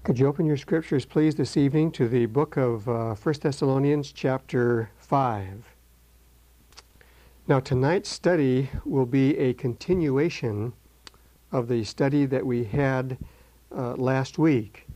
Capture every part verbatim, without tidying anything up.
Could you open your scriptures, please, this evening to the book of uh, First Thessalonians chapter five. Now, tonight's study will be a continuation of the study that we had uh, last week.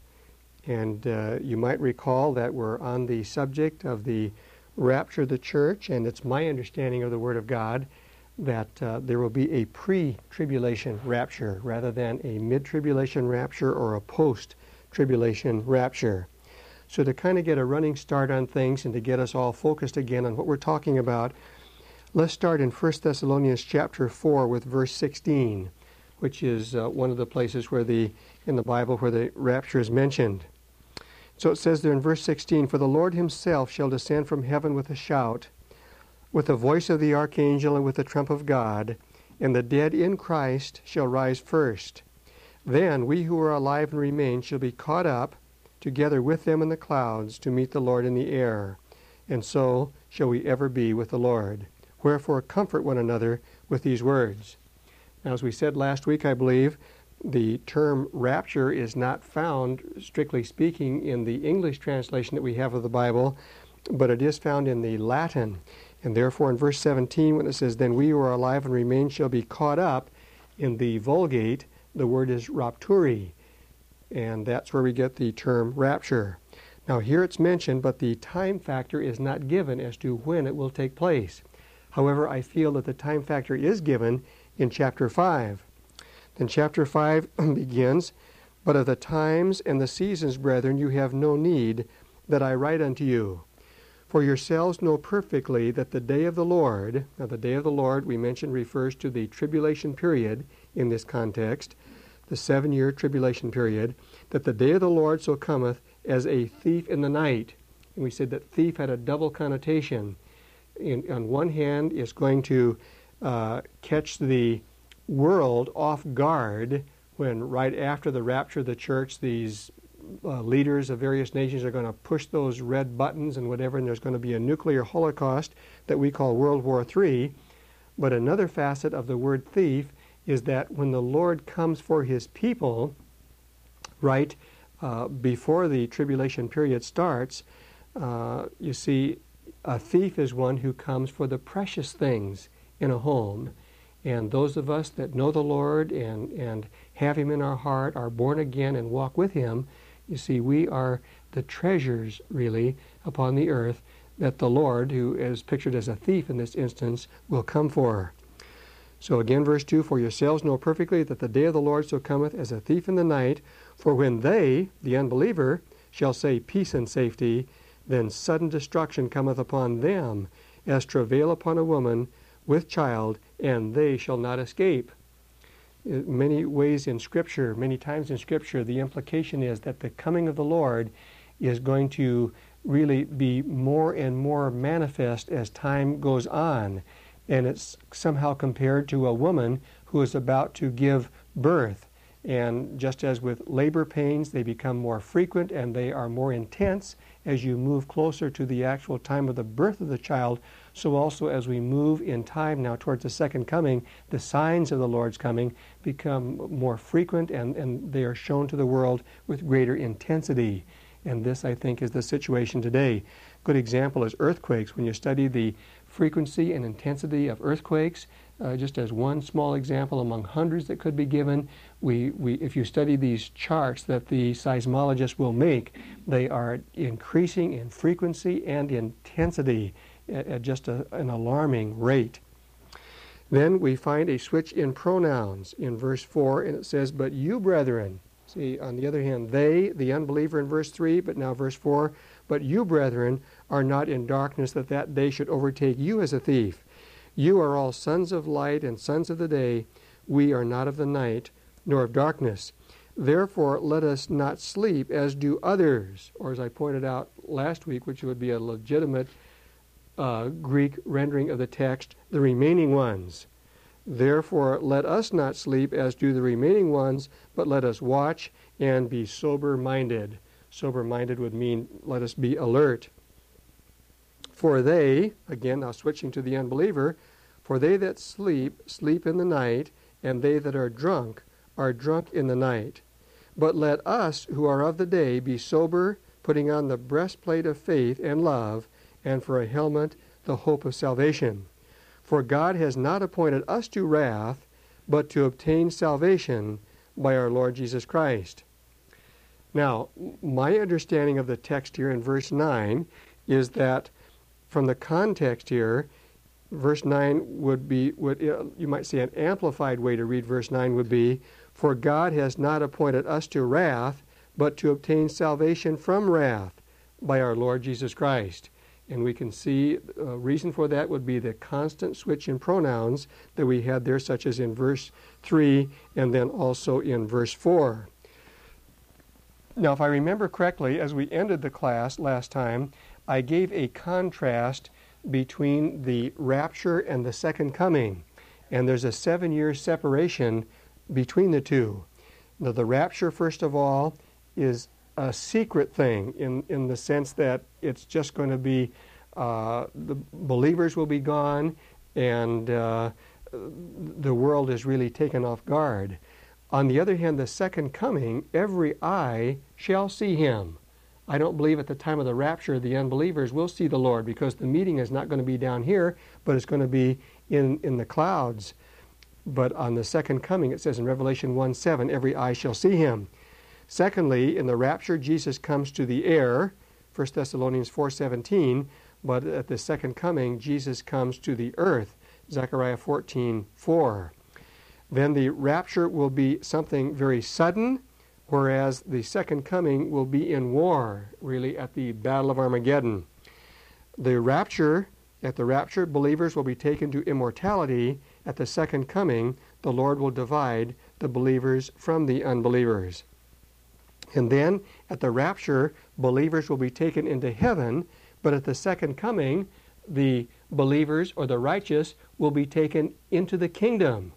And uh, you might recall that we're on the subject of the rapture of the church, and it's my understanding of the Word of God that uh, there will be a pre-tribulation rapture rather than a mid-tribulation rapture or a post-tribulation rapture. So to kind of get a running start on things and to get us all focused again on what we're talking about, let's start in First Thessalonians chapter four with verse sixteen, which is uh, one of the places where the in the Bible where the rapture is mentioned. So it says there in verse sixteen, "For the Lord himself shall descend from heaven with a shout, with the voice of the archangel and with the trump of God, and the dead in Christ shall rise first. Then we who are alive and remain shall be caught up together with them in the clouds to meet the Lord in the air, and so shall we ever be with the Lord. Wherefore comfort one another with these words." Now, as we said last week, I believe, the term rapture is not found, strictly speaking, in the English translation that we have of the Bible, but it is found in the Latin. And therefore in verse seventeen, when it says, "Then we who are alive and remain shall be caught up," in the Vulgate, the word is rapturi, and that's where we get the term rapture. Now here it's mentioned, but the time factor is not given as to when it will take place. However, I feel that the time factor is given in chapter five. Then chapter five begins, "But of the times and the seasons, brethren, you have no need that I write unto you. For yourselves know perfectly that the day of the Lord," now the day of the Lord we mentioned refers to the tribulation period in this context, the seven-year tribulation period, "that the day of the Lord so cometh as a thief in the night." And we said that thief had a double connotation. In, on one hand, it's going to uh, catch the world off guard when right after the rapture of the church, these uh, leaders of various nations are going to push those red buttons and whatever, and there's going to be a nuclear holocaust that we call World War Three. But another facet of the word thief is that when the Lord comes for his people, right uh, before the tribulation period starts, uh, you see, a thief is one who comes for the precious things in a home. And those of us that know the Lord and, and have him in our heart, are born again and walk with him, you see, we are the treasures, really, upon the earth that the Lord, who is pictured as a thief in this instance, will come for. So again, verse two, "For yourselves know perfectly that the day of the Lord so cometh as a thief in the night. For when they," the unbeliever, "shall say peace and safety, then sudden destruction cometh upon them, as travail upon a woman with child, and they shall not escape." In many ways in Scripture, many times in Scripture, the implication is that the coming of the Lord is going to really be more and more manifest as time goes on. And it's somehow compared to a woman who is about to give birth. And just as with labor pains, they become more frequent and they are more intense as you move closer to the actual time of the birth of the child, so also as we move in time now towards the second coming, the signs of the Lord's coming become more frequent and, and they are shown to the world with greater intensity. And this, I think, is the situation today. Good example is earthquakes. When you study the frequency and intensity of earthquakes, uh, just as one small example among hundreds that could be given, we, we, if you study these charts that the seismologists will make, they are increasing in frequency and intensity at, at just a, an alarming rate. Then we find a switch in pronouns in verse four, and it says, "But you, brethren," see, on the other hand, they, the unbeliever in verse three, but now verse four, "But you, brethren, are not in darkness, that that day should overtake you as a thief. You are all sons of light and sons of the day. We are not of the night, nor of darkness. Therefore let us not sleep as do others," or as I pointed out last week, which would be a legitimate uh, Greek rendering of the text, "the remaining ones. Therefore let us not sleep as do the remaining ones, but let us watch and be sober-minded." Sober-minded would mean let us be alert. "For they," again now switching to the unbeliever, "for they that sleep, sleep in the night, and they that are drunk, are drunk in the night. But let us who are of the day be sober, putting on the breastplate of faith and love, and for a helmet the hope of salvation. For God has not appointed us to wrath, but to obtain salvation by our Lord Jesus Christ. Now, my understanding of the text here in verse nine is that from the context here, verse nine would be, would, you might say an amplified way to read verse nine would be, for God has not appointed us to wrath, but to obtain salvation from wrath by our Lord Jesus Christ. And we can see a reason for that would be the constant switch in pronouns that we had there, such as in verse three and then also in verse four. Now, if I remember correctly, as we ended the class last time, I gave a contrast between the rapture and the second coming. And there's a seven-year separation between the two. Now, the rapture, first of all, is a secret thing in, in the sense that it's just going to be, uh, the believers will be gone and uh, the world is really taken off guard. On the other hand, the second coming, every eye shall see him. I don't believe at the time of the rapture the unbelievers will see the Lord, because the meeting is not going to be down here, but it's going to be in, in the clouds. But on the second coming, it says in Revelation one seven, every eye shall see him. Secondly, in the rapture, Jesus comes to the air, First Thessalonians four seventeen, but at the second coming, Jesus comes to the earth, Zechariah fourteen four. Then the rapture will be something very sudden, whereas the second coming will be in war, really at the Battle of Armageddon. The rapture, at the rapture, believers will be taken to immortality. At the second coming, the Lord will divide the believers from the unbelievers. And then, at the rapture, believers will be taken into heaven, but at the second coming, the believers or the righteous will be taken into the kingdom.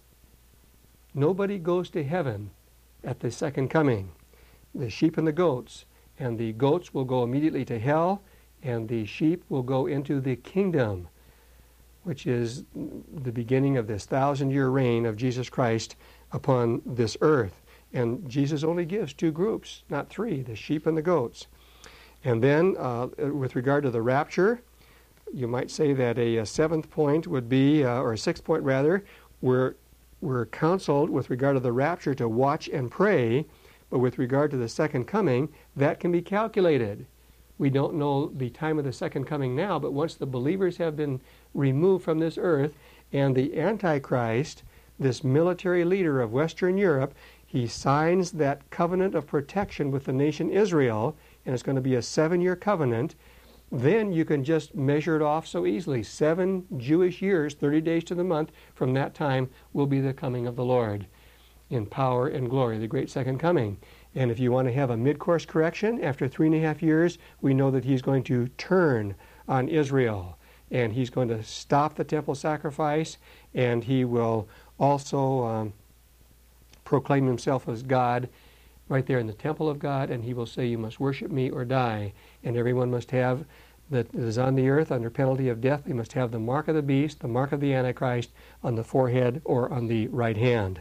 Nobody goes to heaven at the second coming. The sheep and the goats, and the goats will go immediately to hell, and the sheep will go into the kingdom, which is the beginning of this thousand-year reign of Jesus Christ upon this earth. And Jesus only gives two groups, not three, the sheep and the goats. And then, uh, with regard to the rapture, you might say that a, a seventh point would be, uh, or a sixth point rather, we're, we're counseled with regard to the rapture to watch and pray, but with regard to the second coming, that can be calculated. We don't know the time of the second coming now, but once the believers have been removed from this earth, and the Antichrist, this military leader of Western Europe, he signs that covenant of protection with the nation Israel, and it's going to be a seven-year covenant, then you can just measure it off so easily. Seven Jewish years, thirty days to the month, from that time will be the coming of the Lord in power and glory, the great second coming. And if you want to have a mid-course correction, after three and a half years, we know that he's going to turn on Israel, and he's going to stop the temple sacrifice, and he will also um, proclaim himself as God right there in the temple of God, and he will say, you must worship me or die. And everyone must have, that is on the earth under penalty of death, they must have the mark of the beast, the mark of the Antichrist, on the forehead or on the right hand.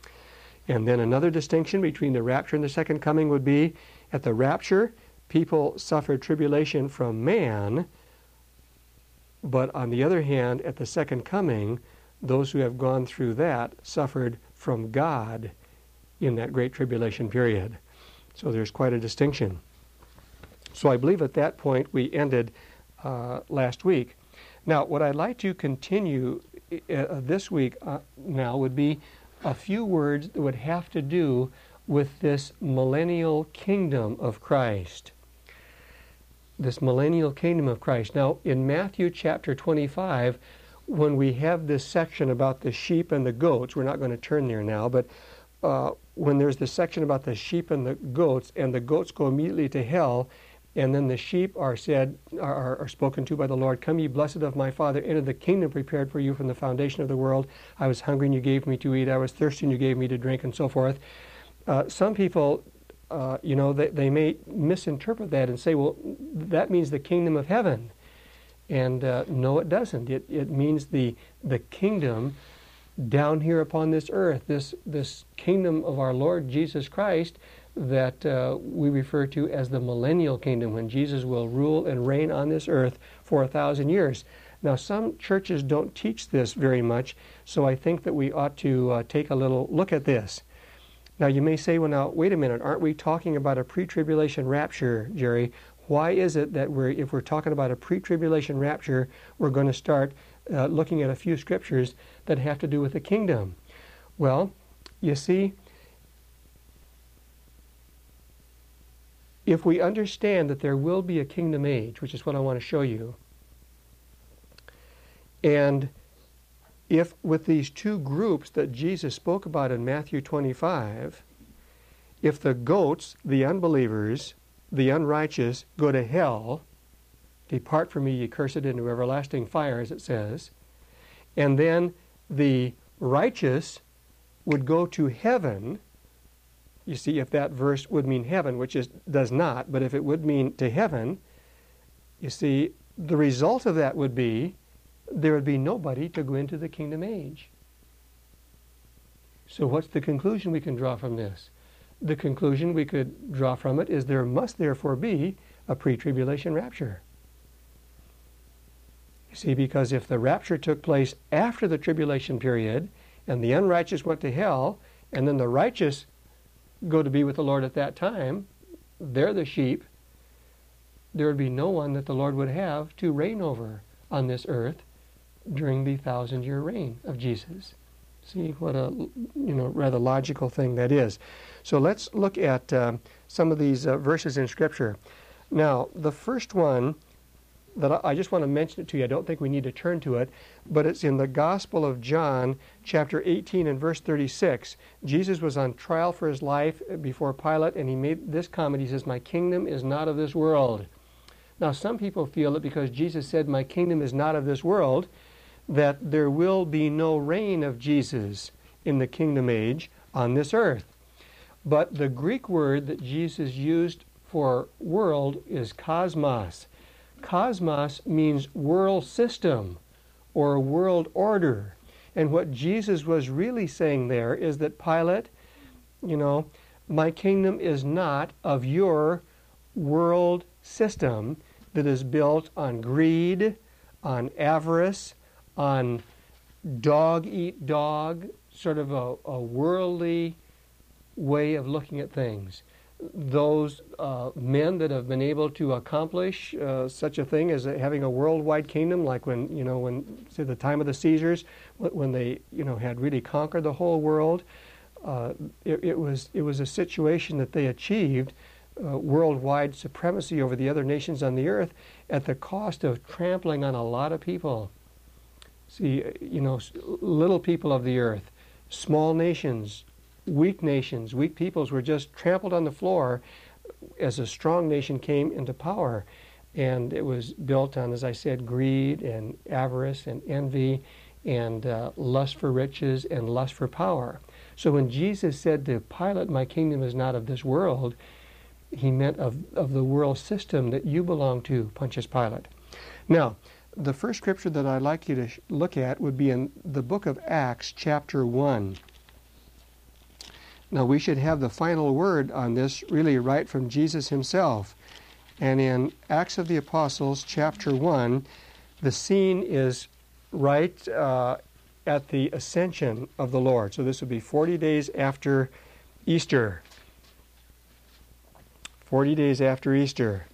And then another distinction between the rapture and the second coming would be, at the rapture, people suffered tribulation from man, but on the other hand, at the second coming, those who have gone through that suffered from God in that great tribulation period. So there's quite a distinction. So I believe at that point we ended uh, last week. Now, what I'd like to continue uh, this week uh, now would be a few words that would have to do with this millennial kingdom of Christ. This millennial kingdom of Christ. Now, in Matthew chapter twenty-five, when we have this section about the sheep and the goats, we're not going to turn there now, but uh, when there's this section about the sheep and the goats, and the goats go immediately to hell, and then the sheep are said, are, are spoken to by the Lord, come ye blessed of my Father, enter the kingdom prepared for you from the foundation of the world. I was hungry and you gave me to eat. I was thirsty and you gave me to drink, and so forth. Uh, some people, uh, you know, they, they may misinterpret that and say, well, that means the kingdom of heaven. And uh, no, it doesn't. It, it means the, the kingdom down here upon this earth, this, this kingdom of our Lord Jesus Christ that uh, we refer to as the millennial kingdom, when Jesus will rule and reign on this earth for a thousand years. Now, some churches don't teach this very much, so I think that we ought to uh, take a little look at this. Now, you may say, well, now, wait a minute, aren't we talking about a pre-tribulation rapture, Jerry? Why is it that we're, if we're talking about a pre-tribulation rapture, we're going to start uh, looking at a few scriptures that have to do with the kingdom? Well, you see, if we understand that there will be a kingdom age, which is what I want to show you, and if with these two groups that Jesus spoke about in Matthew twenty-five, if the goats, the unbelievers, the unrighteous, go to hell, depart from me, ye cursed, into everlasting fire, as it says, and then the righteous would go to heaven. You see, if that verse would mean heaven, which is does not, but if it would mean to heaven, you see, the result of that would be there would be nobody to go into the kingdom age. So what's the conclusion we can draw from this? The conclusion we could draw from it is there must therefore be a pre-tribulation rapture. You see, because if the rapture took place after the tribulation period, and the unrighteous went to hell, and then the righteous go to be with the Lord at that time, they're the sheep, there would be no one that the Lord would have to reign over on this earth during the thousand-year reign of Jesus. See what a you know rather logical thing that is. So let's look at uh, some of these uh, verses in Scripture. Now, the first one that I, I just want to mention it to you. I don't think we need to turn to it, but it's in the Gospel of John, chapter eighteen and verse thirty-six. Jesus was on trial for his life before Pilate, and he made this comment. He says, "My kingdom is not of this world." Now, some people feel that because Jesus said, "My kingdom is not of this world," that there will be no reign of Jesus in the kingdom age on this earth. But the Greek word that Jesus used for world is cosmos. Cosmos means world system or world order. And what Jesus was really saying there is that, Pilate, you know, my kingdom is not of your world system that is built on greed, on avarice, on dog eat dog, sort of a, a worldly way of looking at things. Those uh, men that have been able to accomplish uh, such a thing as having a worldwide kingdom, like when, you know, when, say, the time of the Caesars, when they, you know, had really conquered the whole world, uh, it, it was it was a situation that they achieved uh, worldwide supremacy over the other nations on the earth at the cost of trampling on a lot of people. See, you know, little people of the earth, small nations, weak nations, weak peoples were just trampled on the floor as a strong nation came into power. And it was built on, as I said, greed and avarice and envy and uh, lust for riches and lust for power. So when Jesus said to Pilate, "My kingdom is not of this world," he meant of, of the world system that you belong to, Pontius Pilate. Now, the first scripture that I'd like you to sh- look at would be in the book of Acts, chapter one. Now, we should have the final word on this really right from Jesus himself. And in Acts of the Apostles, chapter one, the scene is right uh, at the ascension of the Lord. So this would be forty days after Easter. forty days after Easter.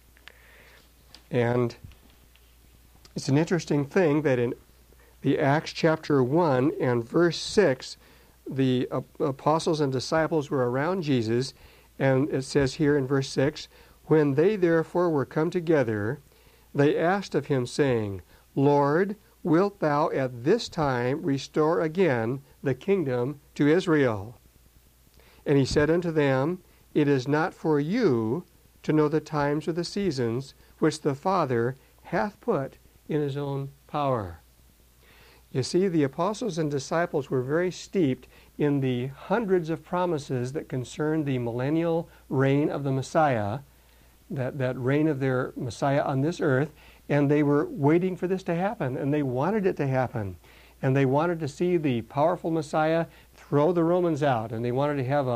And it's an interesting thing that in the Acts chapter one and verse six, the uh, apostles and disciples were around Jesus, and it says here in verse six, "When they therefore were come together, they asked of him, saying, Lord, wilt thou at this time restore again the kingdom to Israel? And he said unto them, It is not for you to know the times or the seasons which the Father hath put in his own power." You see, the apostles and disciples were very steeped in the hundreds of promises that concerned the millennial reign of the Messiah, that, that reign of their Messiah on this earth, and they were waiting for this to happen, and they wanted it to happen. And they wanted to see the powerful Messiah throw the Romans out, and they wanted to have a,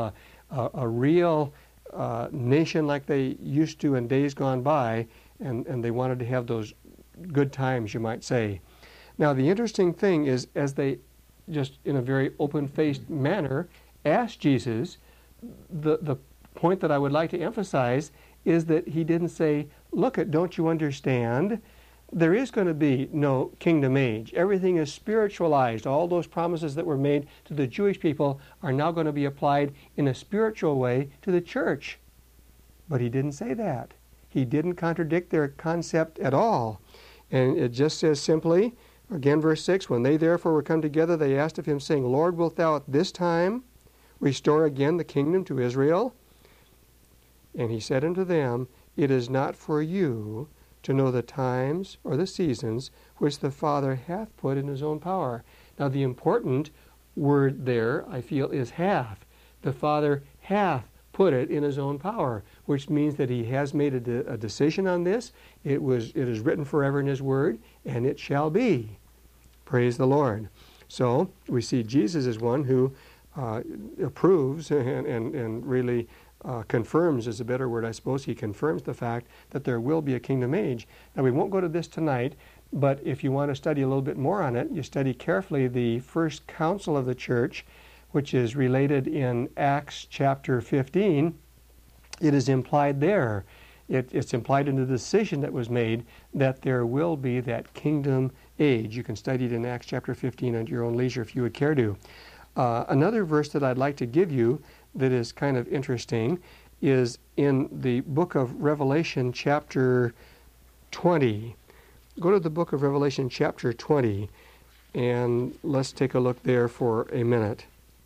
a, a real uh, nation like they used to in days gone by, and, and they wanted to have those good times, you might say. Now, the interesting thing is, as they just in a very open-faced manner asked Jesus, the, the point that I would like to emphasize is that he didn't say, look, it, don't you understand? There is going to be no kingdom age. Everything is spiritualized. All those promises that were made to the Jewish people are now going to be applied in a spiritual way to the church. But he didn't say that. He didn't contradict their concept at all. And it just says simply, again, verse six, when they therefore were come together, they asked of him, saying, Lord, wilt thou at this time restore again the kingdom to Israel? And he said unto them, it is not for you to know the times or the seasons which the Father hath put in his own power. Now, the important word there, I feel, is hath. The Father hath put it in his own power, which means that he has made a, de- a decision on this. It was, it is written forever in his word, and it shall be. Praise the Lord. So we see Jesus is one who uh, approves and, and, and really uh, confirms, is a better word, I suppose. He confirms the fact that there will be a kingdom age. Now, we won't go to this tonight, but if you want to study a little bit more on it, you study carefully the first council of the church, which is related in Acts chapter fifteen. It is implied there. It, it's implied in the decision that was made that there will be that kingdom age. You can study it in Acts chapter fifteen at your own leisure if you would care to. Uh, another verse that I'd like to give you that is kind of interesting is in the book of Revelation chapter twenty. Go to the book of Revelation chapter twenty, and let's take a look there for a minute.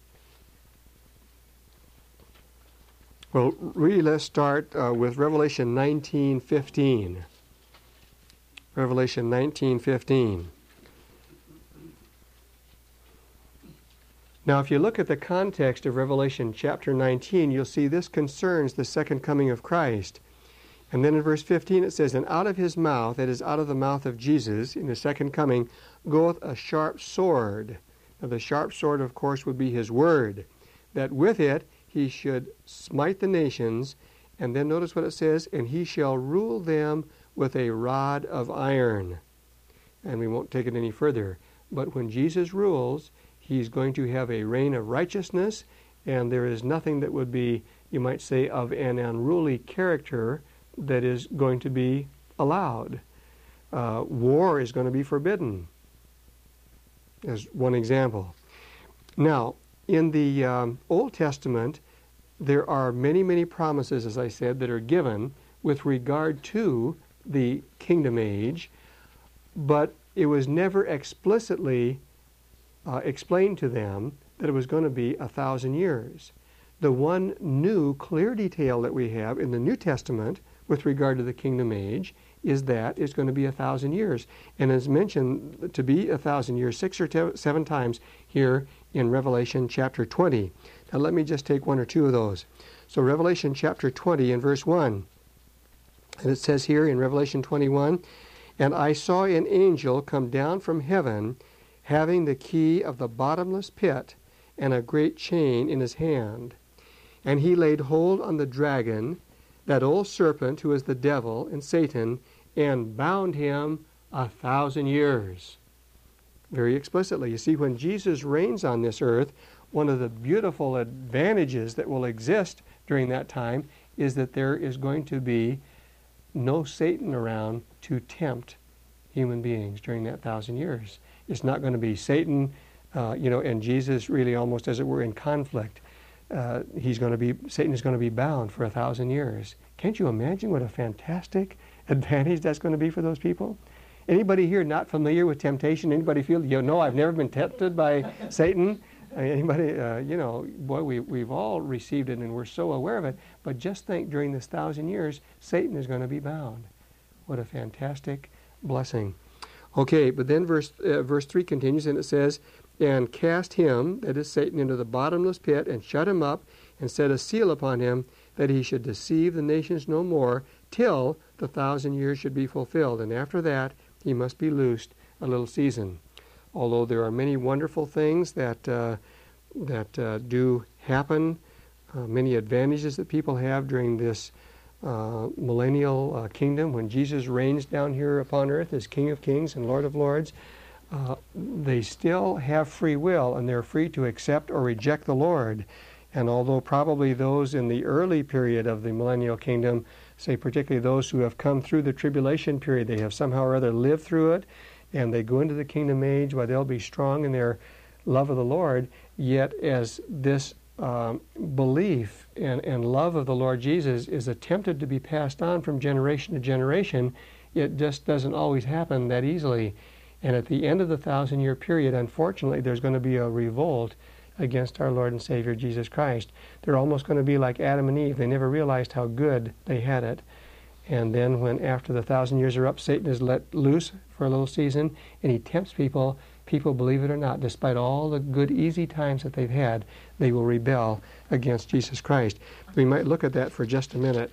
Well, really, let's start uh, with Revelation nineteen fifteen. Revelation nineteen fifteen. Now, if you look at the context of Revelation chapter nineteen, you'll see this concerns the second coming of Christ. And then in verse fifteen it says, and out of his mouth, that is, out of the mouth of Jesus, in the second coming, goeth a sharp sword. Now, the sharp sword, of course, would be his word, that with it he should smite the nations. And then notice what it says, and he shall rule them with a rod of iron. And we won't take it any further. But when Jesus rules, he's going to have a reign of righteousness, and there is nothing that would be, you might say, of an unruly character that is going to be allowed. Uh, war is going to be forbidden, as one example. Now, in the um, Old Testament, there are many, many promises, as I said, that are given with regard to the kingdom age, but it was never explicitly uh, explained to them that it was going to be a thousand years. The one new clear detail that we have in the New Testament with regard to the kingdom age is that it's going to be a thousand years. And as mentioned, to be a thousand years, six or te- seven times here in Revelation chapter twenty. Now let me just take one or two of those. So Revelation chapter twenty and verse one. And it says here in Revelation twenty-one, and I saw an angel come down from heaven, having the key of the bottomless pit and a great chain in his hand. And he laid hold on the dragon, that old serpent who is the devil and Satan, and bound him a thousand years. Very explicitly. You see, when Jesus reigns on this earth, one of the beautiful advantages that will exist during that time is that there is going to be no Satan around to tempt human beings during that thousand years. It's not going to be Satan, uh, you know, and Jesus really almost, as it were, in conflict. Uh, he's going to be, Satan is going to be bound for a thousand years. Can't you imagine what a fantastic advantage that's going to be for those people? Anybody here not familiar with temptation? Anybody feel, you know, I've never been tempted by Satan? Uh, anybody, uh, you know, boy, we, we've all received it and we're so aware of it. But just think, during this thousand years, Satan is going to be bound. What a fantastic blessing. Okay, but then verse uh, verse three continues, and it says, and cast him, that is Satan, into the bottomless pit, and shut him up, and set a seal upon him, that he should deceive the nations no more, till the thousand years should be fulfilled. And after that, he must be loosed a little season. Although there are many wonderful things that uh, that uh, do happen uh, many advantages that people have during this uh, millennial uh, kingdom when Jesus reigns down here upon earth as King of Kings and Lord of Lords. Uh, they still have free will, and they're free to accept or reject the Lord. And although probably those in the early period of the millennial kingdom, say particularly those who have come through the tribulation period, they have somehow or other lived through it, and they go into the kingdom age where they'll be strong in their love of the Lord, yet as this um, belief and, and love of the Lord Jesus is attempted to be passed on from generation to generation, it just doesn't always happen that easily. And at the end of the thousand-year period, unfortunately, there's going to be a revolt against our Lord and Savior Jesus Christ. They're almost going to be like Adam and Eve. They never realized how good they had it. And then when after the thousand years are up, Satan is let loose for a little season, and he tempts people. People, believe it or not, despite all the good, easy times that they've had, they will rebel against Jesus Christ. We might look at that for just a minute.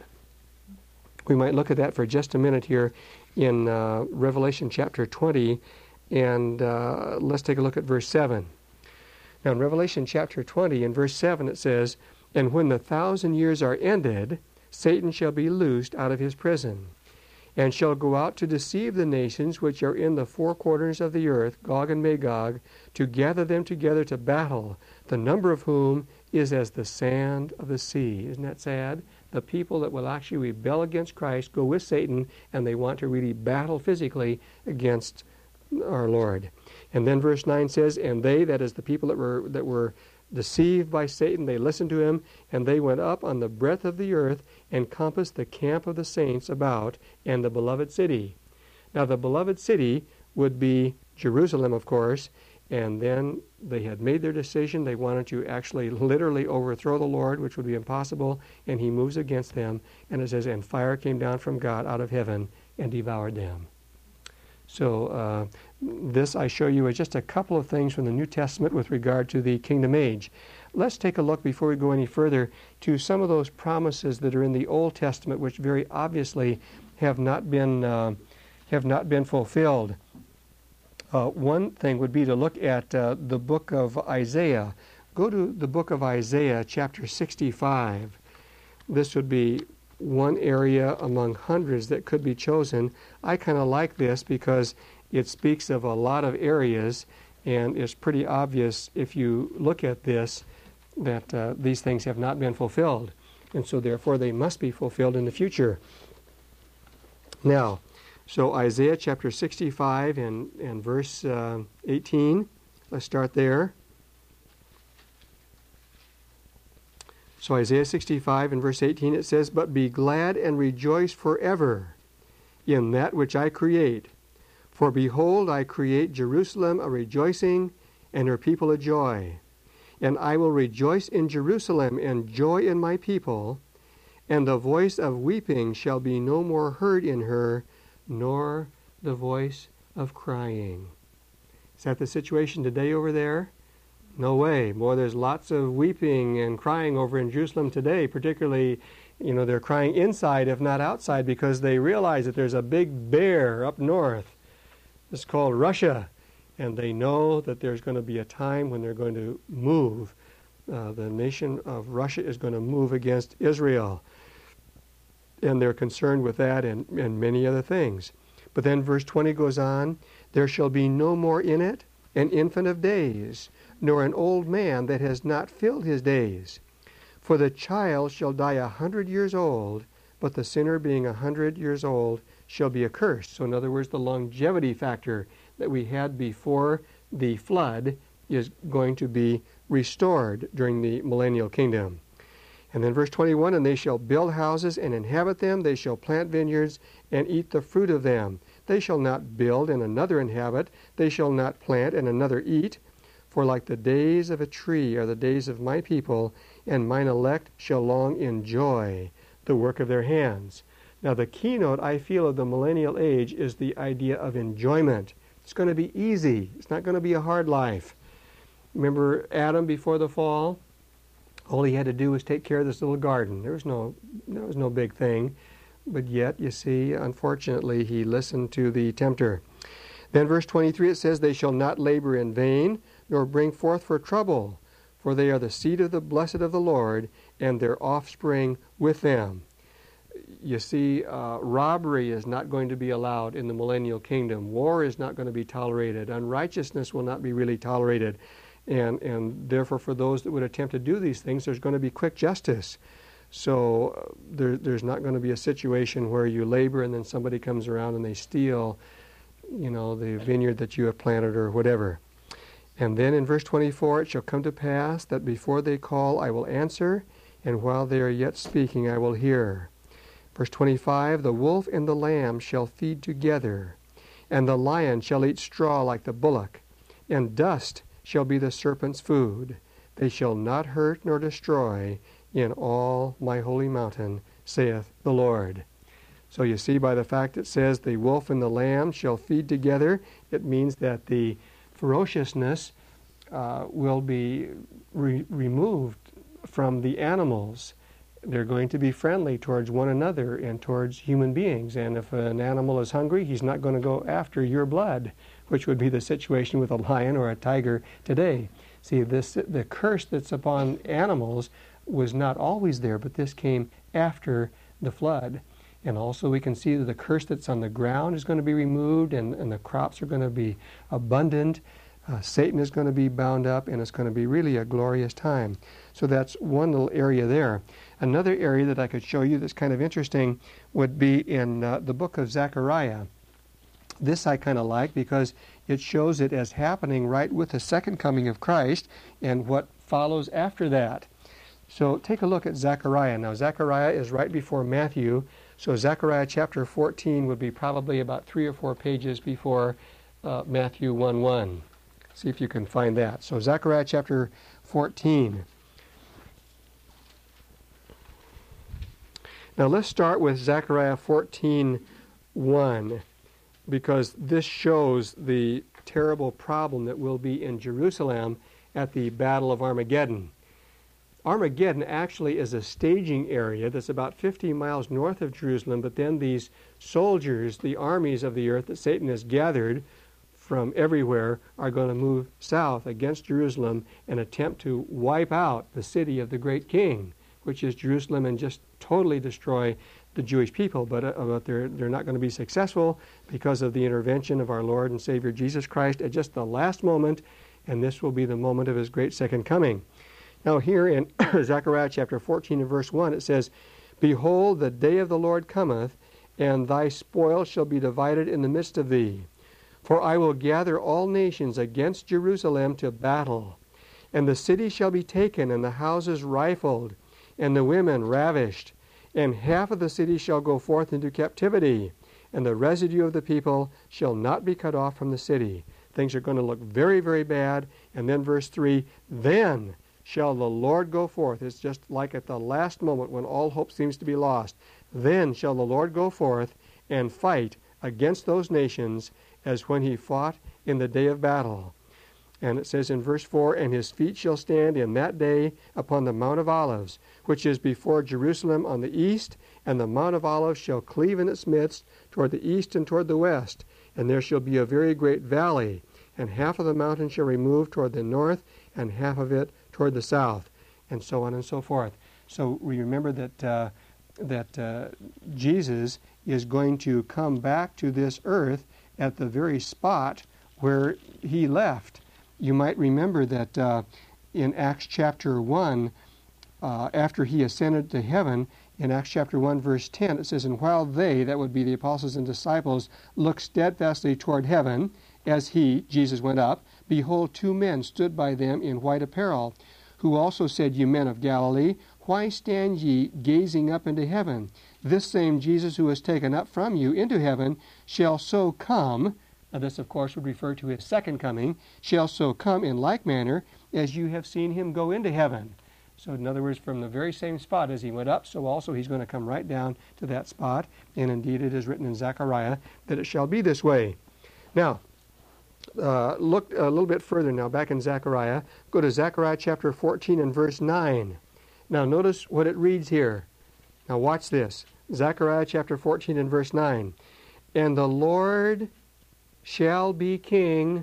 We might look at that for just a minute here in uh, Revelation chapter twenty, and uh, let's take a look at verse seven. Now in Revelation chapter twenty, in verse seven, it says, "And when the thousand years are ended, Satan shall be loosed out of his prison, and shall go out to deceive the nations which are in the four quarters of the earth, Gog and Magog, to gather them together to battle, the number of whom is as the sand of the sea." Isn't that sad? The people that will actually rebel against Christ go with Satan, and they want to really battle physically against our Lord. And then verse nine says, "And they," that is the people that were that were deceived by Satan, they listened to him, "and they went up on the breadth of the earth and compassed the camp of the saints about and the beloved city." Now the beloved city would be Jerusalem, of course, and then they had made their decision. They wanted to actually literally overthrow the Lord, which would be impossible, and he moves against them, and it says, "And fire came down from God out of heaven and devoured them." So uh, this I show you is just a couple of things from the New Testament with regard to the kingdom age. Let's take a look before we go any further to some of those promises that are in the Old Testament, which very obviously have not been uh, have not been fulfilled. Uh, one thing would be to look at uh, the book of Isaiah. Go to the book of Isaiah, chapter sixty-five. This would be one area among hundreds that could be chosen. I kind of like this because it speaks of a lot of areas, and it's pretty obvious if you look at this that uh, these things have not been fulfilled, and so therefore they must be fulfilled in the future. Now, so Isaiah chapter sixty-five and, and verse uh, eighteen, let's start there. So Isaiah sixty-five and verse eighteen, it says, "But be glad and rejoice forever in that which I create. For behold, I create Jerusalem a rejoicing, and her people a joy. And I will rejoice in Jerusalem, and joy in my people. And the voice of weeping shall be no more heard in her, nor the voice of crying." Is that the situation today over there? No way. Boy, there's lots of weeping and crying over in Jerusalem today, particularly, you know, they're crying inside, if not outside, because they realize that there's a big bear up north. It's called Russia, and they know that there's going to be a time when they're going to move. Uh, the nation of Russia is going to move against Israel, and they're concerned with that and, and many other things. But then verse twenty goes on, "There shall be no more in it an infant of days, nor an old man that has not filled his days. For the child shall die a hundred years old, but the sinner being a hundred years old shall be accursed." So in other words, the longevity factor that we had before the flood is going to be restored during the millennial kingdom. And then verse twenty-one, "And they shall build houses and inhabit them, they shall plant vineyards and eat the fruit of them. They shall not build and another inhabit, they shall not plant and another eat. For like the days of a tree are the days of my people, and mine elect shall long enjoy the work of their hands." Now the keynote, I feel, of the millennial age is the idea of enjoyment. It's going to be easy. It's not going to be a hard life. Remember Adam before the fall? All he had to do was take care of this little garden. There was no, there was no big thing. But yet, you see, unfortunately, he listened to the tempter. Then verse twenty-three, it says, "They shall not labor in vain, nor bring forth for trouble. For they are the seed of the blessed of the Lord, and their offspring with them. You see, uh, robbery is not going to be allowed in the millennial kingdom. War is not going to be tolerated. Unrighteousness will not be really tolerated. And, and therefore, for those that would attempt to do these things, there's going to be quick justice. So uh, there, there's not going to be a situation where you labor and then somebody comes around and they steal, you know, the vineyard that you have planted or whatever. And then in verse twenty-four, it shall come to pass that before they call, I will answer, and while they are yet speaking, I will hear. Verse twenty-five, the wolf and the lamb shall feed together, and the lion shall eat straw like the bullock, and dust shall be the serpent's food. They shall not hurt nor destroy in all my holy mountain, saith the Lord. So you see, by the fact it says the wolf and the lamb shall feed together, it means that the ferociousness uh, will be re- removed from the animals. They're going to be friendly towards one another and towards human beings. And if an animal is hungry, he's not going to go after your blood, which would be the situation with a lion or a tiger today. See, this the curse that's upon animals was not always there, but this came after the flood. And also we can see that the curse that's on the ground is going to be removed, and, and the crops are going to be abundant. Uh, Satan is going to be bound up, and it's going to be really a glorious time. So that's one little area there. Another area that I could show you that's kind of interesting would be in uh, the book of Zechariah. This I kind of like because it shows it as happening right with the second coming of Christ and what follows after that. So take a look at Zechariah. Now Zechariah is right before Matthew, so Zechariah chapter fourteen would be probably about three or four pages before uh, Matthew one one. See if you can find that. So Zechariah chapter fourteen. Now let's start with Zechariah fourteen one, because this shows the terrible problem that will be in Jerusalem at the Battle of Armageddon. Armageddon actually is a staging area that's about fifty miles north of Jerusalem, but then these soldiers, the armies of the earth that Satan has gathered from everywhere, are going to move south against Jerusalem and attempt to wipe out the city of the great king, which is Jerusalem, and just totally destroy the Jewish people. But, uh, but they're, they're not going to be successful because of the intervention of our Lord and Savior Jesus Christ at just the last moment, and this will be the moment of his great second coming. Now here in Zechariah chapter fourteen and verse one, it says, Behold, the day of the Lord cometh, and thy spoil shall be divided in the midst of thee. For I will gather all nations against Jerusalem to battle. And the city shall be taken, and the houses rifled, and the women ravished. And half of the city shall go forth into captivity, and the residue of the people shall not be cut off from the city. Things are going to look very, very bad. And then verse three, Then shall the Lord go forth. It's just like at the last moment when all hope seems to be lost. Then shall the Lord go forth and fight against those nations as when he fought in the day of battle. And it says in verse four, And his feet shall stand in that day upon the Mount of Olives, which is before Jerusalem on the east, and the Mount of Olives shall cleave in its midst toward the east and toward the west. And there shall be a very great valley, and half of the mountain shall remove toward the north, and half of it toward the south, and so on and so forth. So we remember that uh, that uh, Jesus is going to come back to this earth at the very spot where he left. You might remember that uh, in Acts chapter one, uh, after he ascended to heaven, in Acts chapter one, verse ten, it says, And while they, that would be the apostles and disciples, looked steadfastly toward heaven, as he, Jesus, went up, behold, two men stood by them in white apparel, who also said, Ye men of Galilee, why stand ye gazing up into heaven? This same Jesus who is taken up from you into heaven shall so come, now this of course would refer to his second coming, shall so come in like manner as you have seen him go into heaven. So in other words, from the very same spot as he went up, so also he's going to come right down to that spot. And indeed it is written in Zechariah that it shall be this way. Now, Uh, look a little bit further now, back in Zechariah. Go to Zechariah chapter fourteen and verse nine. Now notice what it reads here. Now watch this. Zechariah chapter fourteen and verse nine. And the Lord shall be king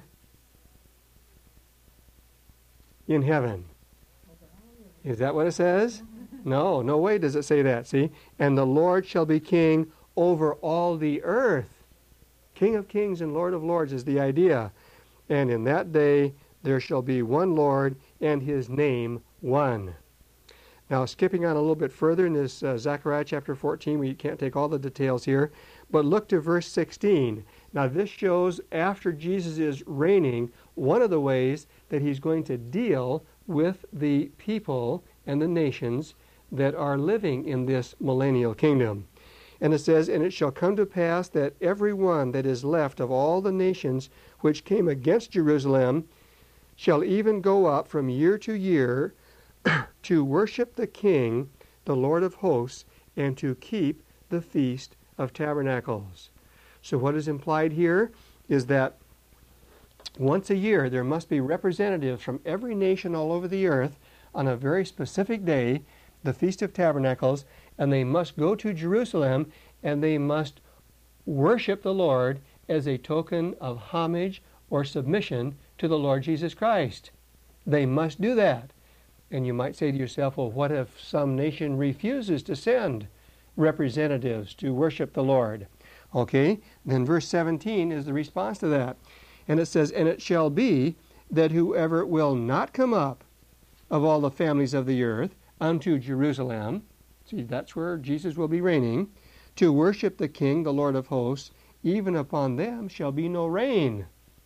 in heaven. Is that what it says? No, no way does it say that, see? And the Lord shall be king over all the earth. King of kings and Lord of lords is the idea. And in that day there shall be one Lord, and his name one. Now, skipping on a little bit further in this uh, Zechariah chapter fourteen, we can't take all the details here, but look to verse sixteen. Now, this shows after Jesus is reigning, one of the ways that he's going to deal with the people and the nations that are living in this millennial kingdom. And it says, and it shall come to pass that every one that is left of all the nations which came against Jerusalem shall even go up from year to year to worship the King, the Lord of hosts, and to keep the Feast of Tabernacles. So what is implied here is that once a year there must be representatives from every nation all over the earth on a very specific day, the Feast of Tabernacles, and they must go to Jerusalem and they must worship the Lord as a token of homage or submission to the Lord Jesus Christ. They must do that. And you might say to yourself, well, what if some nation refuses to send representatives to worship the Lord? Okay, then verse seventeen is the response to that. And it says, and it shall be that whoever will not come up of all the families of the earth unto Jerusalem, see, that's where Jesus will be reigning, to worship the King, the Lord of hosts, even upon them shall be no rain.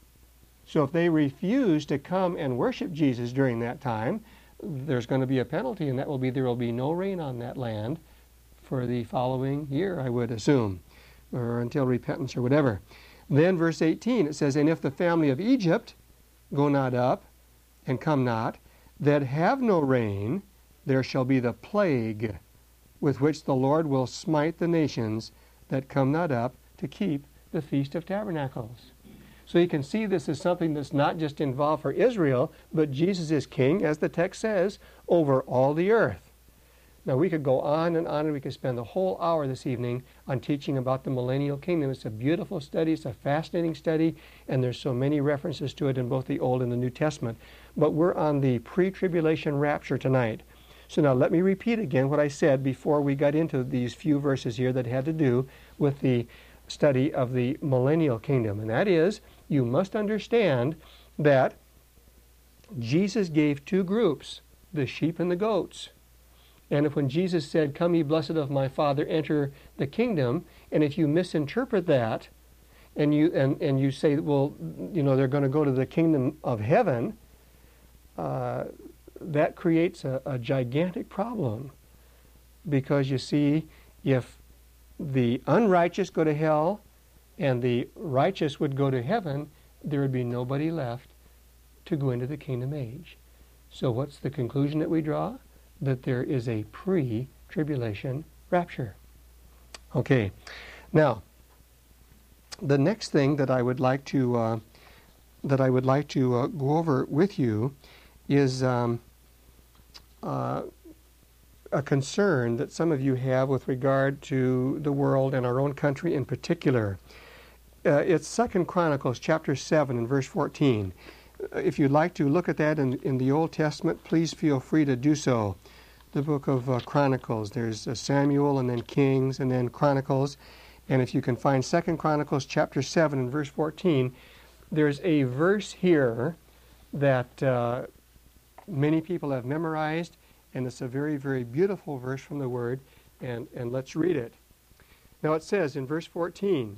So if they refuse to come and worship Jesus during that time, there's going to be a penalty, and that will be there will be no rain on that land for the following year, I would assume, or until repentance or whatever. Then verse eighteen, it says, and if the family of Egypt go not up and come not, that have no rain, there shall be the plague with which the Lord will smite the nations that come not up to keep the Feast of Tabernacles. So you can see this is something that's not just involved for Israel, but Jesus is king, as the text says, over all the earth. Now we could go on and on, and we could spend the whole hour this evening on teaching about the millennial kingdom. It's a beautiful study, it's a fascinating study, and there's so many references to it in both the Old and the New Testament. But we're on the pre-tribulation rapture tonight. So now let me repeat again what I said before we got into these few verses here that had to do with the study of the millennial kingdom. And that is, you must understand that Jesus gave two groups, the sheep and the goats. And if when Jesus said, come ye blessed of my Father, enter the kingdom, and if you misinterpret that, and you and, and you say, well, you know, they're going to go to the kingdom of heaven, uh, that creates a, a gigantic problem. Because you see, if the unrighteous go to hell and the righteous would go to heaven, there would be nobody left to go into the kingdom age. So what's the conclusion that we draw? That there is a pre-tribulation rapture. Okay, now the next thing that I would like to uh, that I would like to uh, go over with you is um, uh, a concern that some of you have with regard to the world and our own country in particular. Uh, it's Second Chronicles chapter seven and verse fourteen. If you'd like to look at that in, in the Old Testament, please feel free to do so. The book of uh, Chronicles. There's uh, Samuel and then Kings and then Chronicles. And if you can find Second Chronicles chapter seven and verse fourteen, there's a verse here that uh, many people have memorized, and it's a very, very beautiful verse from the Word, and, and let's read it. Now it says in verse fourteen,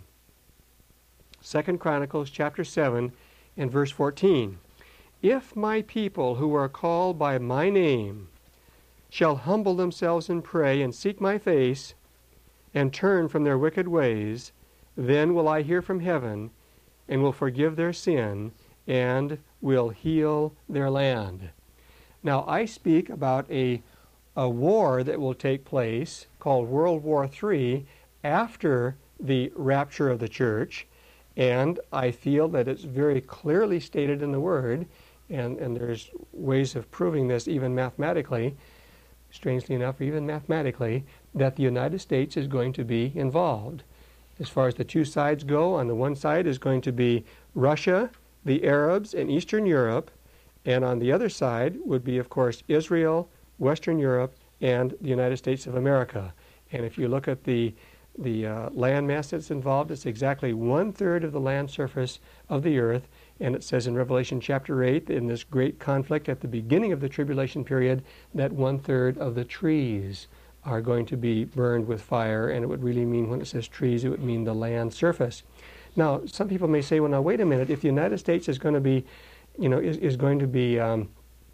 Second Chronicles chapter seven and verse fourteen, if my people who are called by my name shall humble themselves and pray and seek my face and turn from their wicked ways, then will I hear from heaven and will forgive their sin and will heal their land. Now I speak about a, a war that will take place called World War Three after the rapture of the church, and I feel that it's very clearly stated in the Word, and, and there's ways of proving this even mathematically, strangely enough, even mathematically, that the United States is going to be involved. As far as the two sides go, on the one side is going to be Russia, the Arabs, and Eastern Europe, and on the other side would be, of course, Israel, Western Europe, and the United States of America. And if you look at the the uh, land mass that's involved, it's exactly one-third of the land surface of the earth. And it says in Revelation chapter eight, in this great conflict at the beginning of the tribulation period, that one-third of the trees are going to be burned with fire. And it would really mean, when it says trees, it would mean the land surface. Now, some people may say, well, now, wait a minute. If the United States is going to be, you know, is, is going to be um,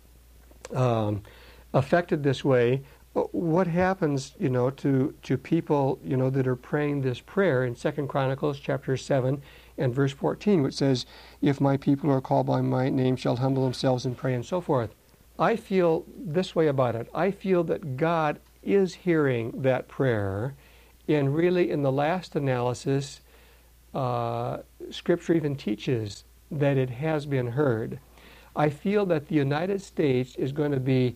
um, affected this way, what happens, you know, to, to people, you know, that are praying this prayer in Second Chronicles chapter seven and verse fourteen, which says, if my people who are called by my name shall humble themselves and pray, and so forth. I feel this way about it. I feel that God is hearing that prayer, and really in the last analysis, uh, Scripture even teaches that it has been heard. I feel that the United States is going to be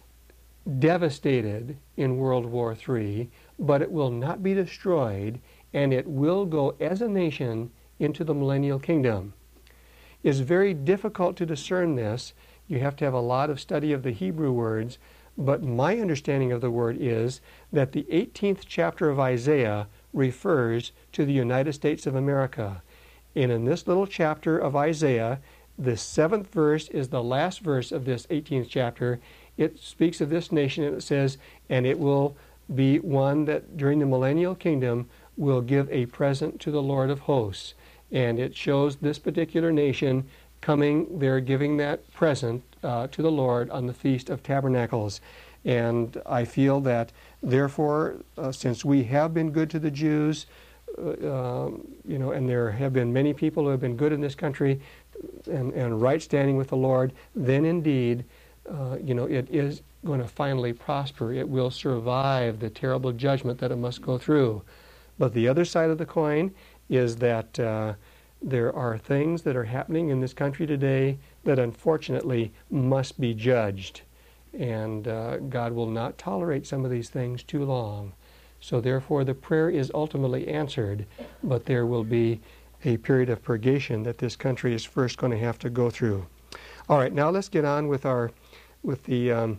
devastated in World War Three, but it will not be destroyed, and it will go as a nation into the millennial kingdom. It's very difficult to discern this. You have to have a lot of study of the Hebrew words, but my understanding of the word is that the eighteenth chapter of Isaiah refers to the United States of America. And in this little chapter of Isaiah, the seventh verse is the last verse of this eighteenth chapter. It speaks of this nation, and it says, and it will be one that during the millennial kingdom will give a present to the Lord of hosts. And it shows this particular nation coming, they're giving that present uh, to the Lord on the Feast of Tabernacles. And I feel that, therefore, uh, since we have been good to the Jews, uh, um, you know, and there have been many people who have been good in this country and, and right standing with the Lord, then indeed, Uh, you know, it is going to finally prosper. It will survive the terrible judgment that it must go through. But the other side of the coin is that uh, there are things that are happening in this country today that unfortunately must be judged. And uh, God will not tolerate some of these things too long. So therefore the prayer is ultimately answered, but there will be a period of purgation that this country is first going to have to go through. All right, now let's get on with our with the um,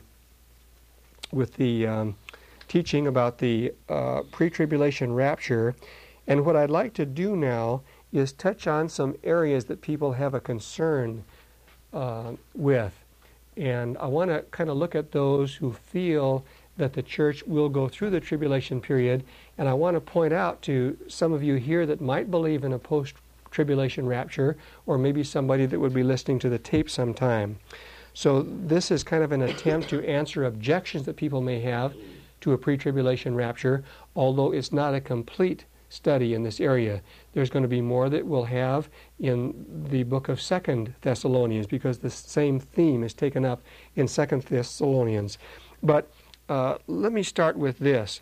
with the um, teaching about the uh, pre-tribulation rapture. And what I'd like to do now is touch on some areas that people have a concern uh, with. And I want to kind of look at those who feel that the church will go through the tribulation period. And I want to point out to some of you here that might believe in a post-tribulation rapture, or maybe somebody that would be listening to the tape sometime. So this is kind of an attempt to answer objections that people may have to a pre-tribulation rapture, although it's not a complete study in this area. There's going to be more that we'll have in the book of Second Thessalonians, because the same theme is taken up in Second Thessalonians. But uh, let me start with this.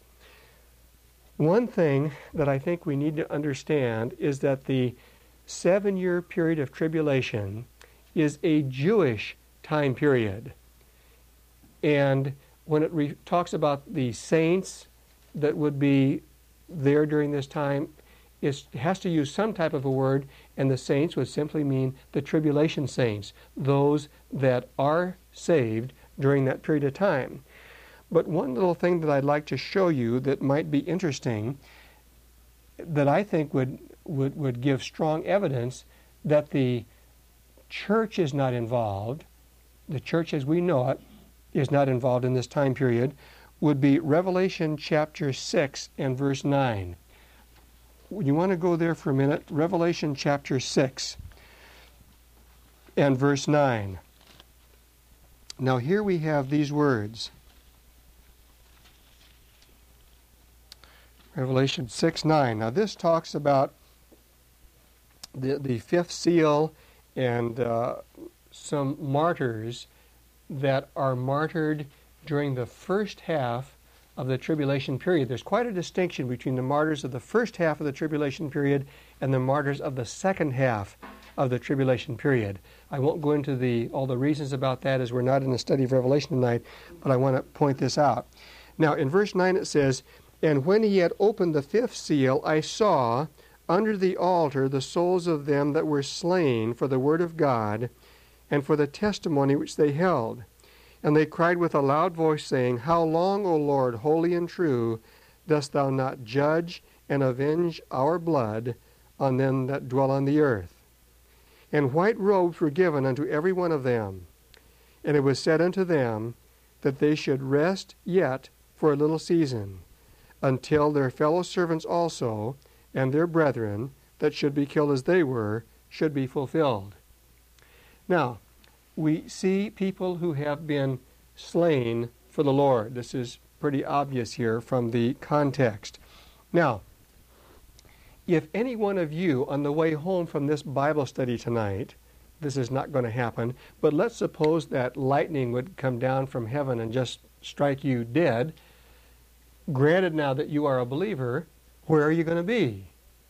One thing that I think we need to understand is that the seven-year period of tribulation is a Jewish time period. And when it re- talks about the saints that would be there during this time, it has to use some type of a word, and the saints would simply mean the tribulation saints, those that are saved during that period of time. But one little thing that I'd like to show you that might be interesting, that I think would, would, would give strong evidence that the church is not involved, the church as we know it is not involved in this time period, would be Revelation chapter six and verse nine. You want to go there for a minute? Revelation chapter six and verse nine. Now here we have these words. Revelation six nine. Now this talks about the, the fifth seal and uh, some martyrs that are martyred during the first half of the tribulation period. There's quite a distinction between the martyrs of the first half of the tribulation period and the martyrs of the second half of the tribulation period. I won't go into the all the reasons about that, as we're not in a study of Revelation tonight, but I want to point this out. Now in verse nine it says, "And when he had opened the fifth seal, I saw under the altar the souls of them that were slain for the word of God and for the testimony which they held. And they cried with a loud voice, saying, How long, O Lord, holy and true, dost thou not judge and avenge our blood on them that dwell on the earth? And white robes were given unto every one of them. And it was said unto them that they should rest yet for a little season, until their fellow servants also, and their brethren, that should be killed as they were, should be fulfilled. Now, we see people who have been slain for the Lord. This is pretty obvious here from the context. Now, if any one of you on the way home from this Bible study tonight, this is not going to happen, but let's suppose that lightning would come down from heaven and just strike you dead. Granted now that you are a believer, where are you going to be?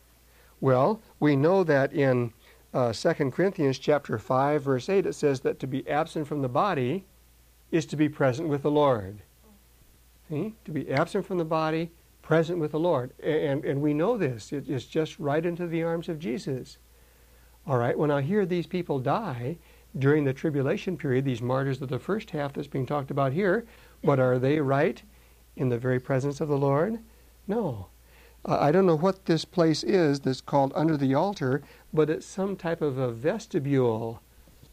Well, we know that in uh, Second Corinthians chapter five, verse eight, it says that to be absent from the body is to be present with the Lord. See? To be absent from the body, present with the Lord. And, and we know this. It, it's just right into the arms of Jesus. All right, when I hear these people die during the tribulation period, these martyrs of the first half that's being talked about here, but are they right in the very presence of the Lord? No. Uh, I don't know what this place is that's called under the altar, but it's some type of a vestibule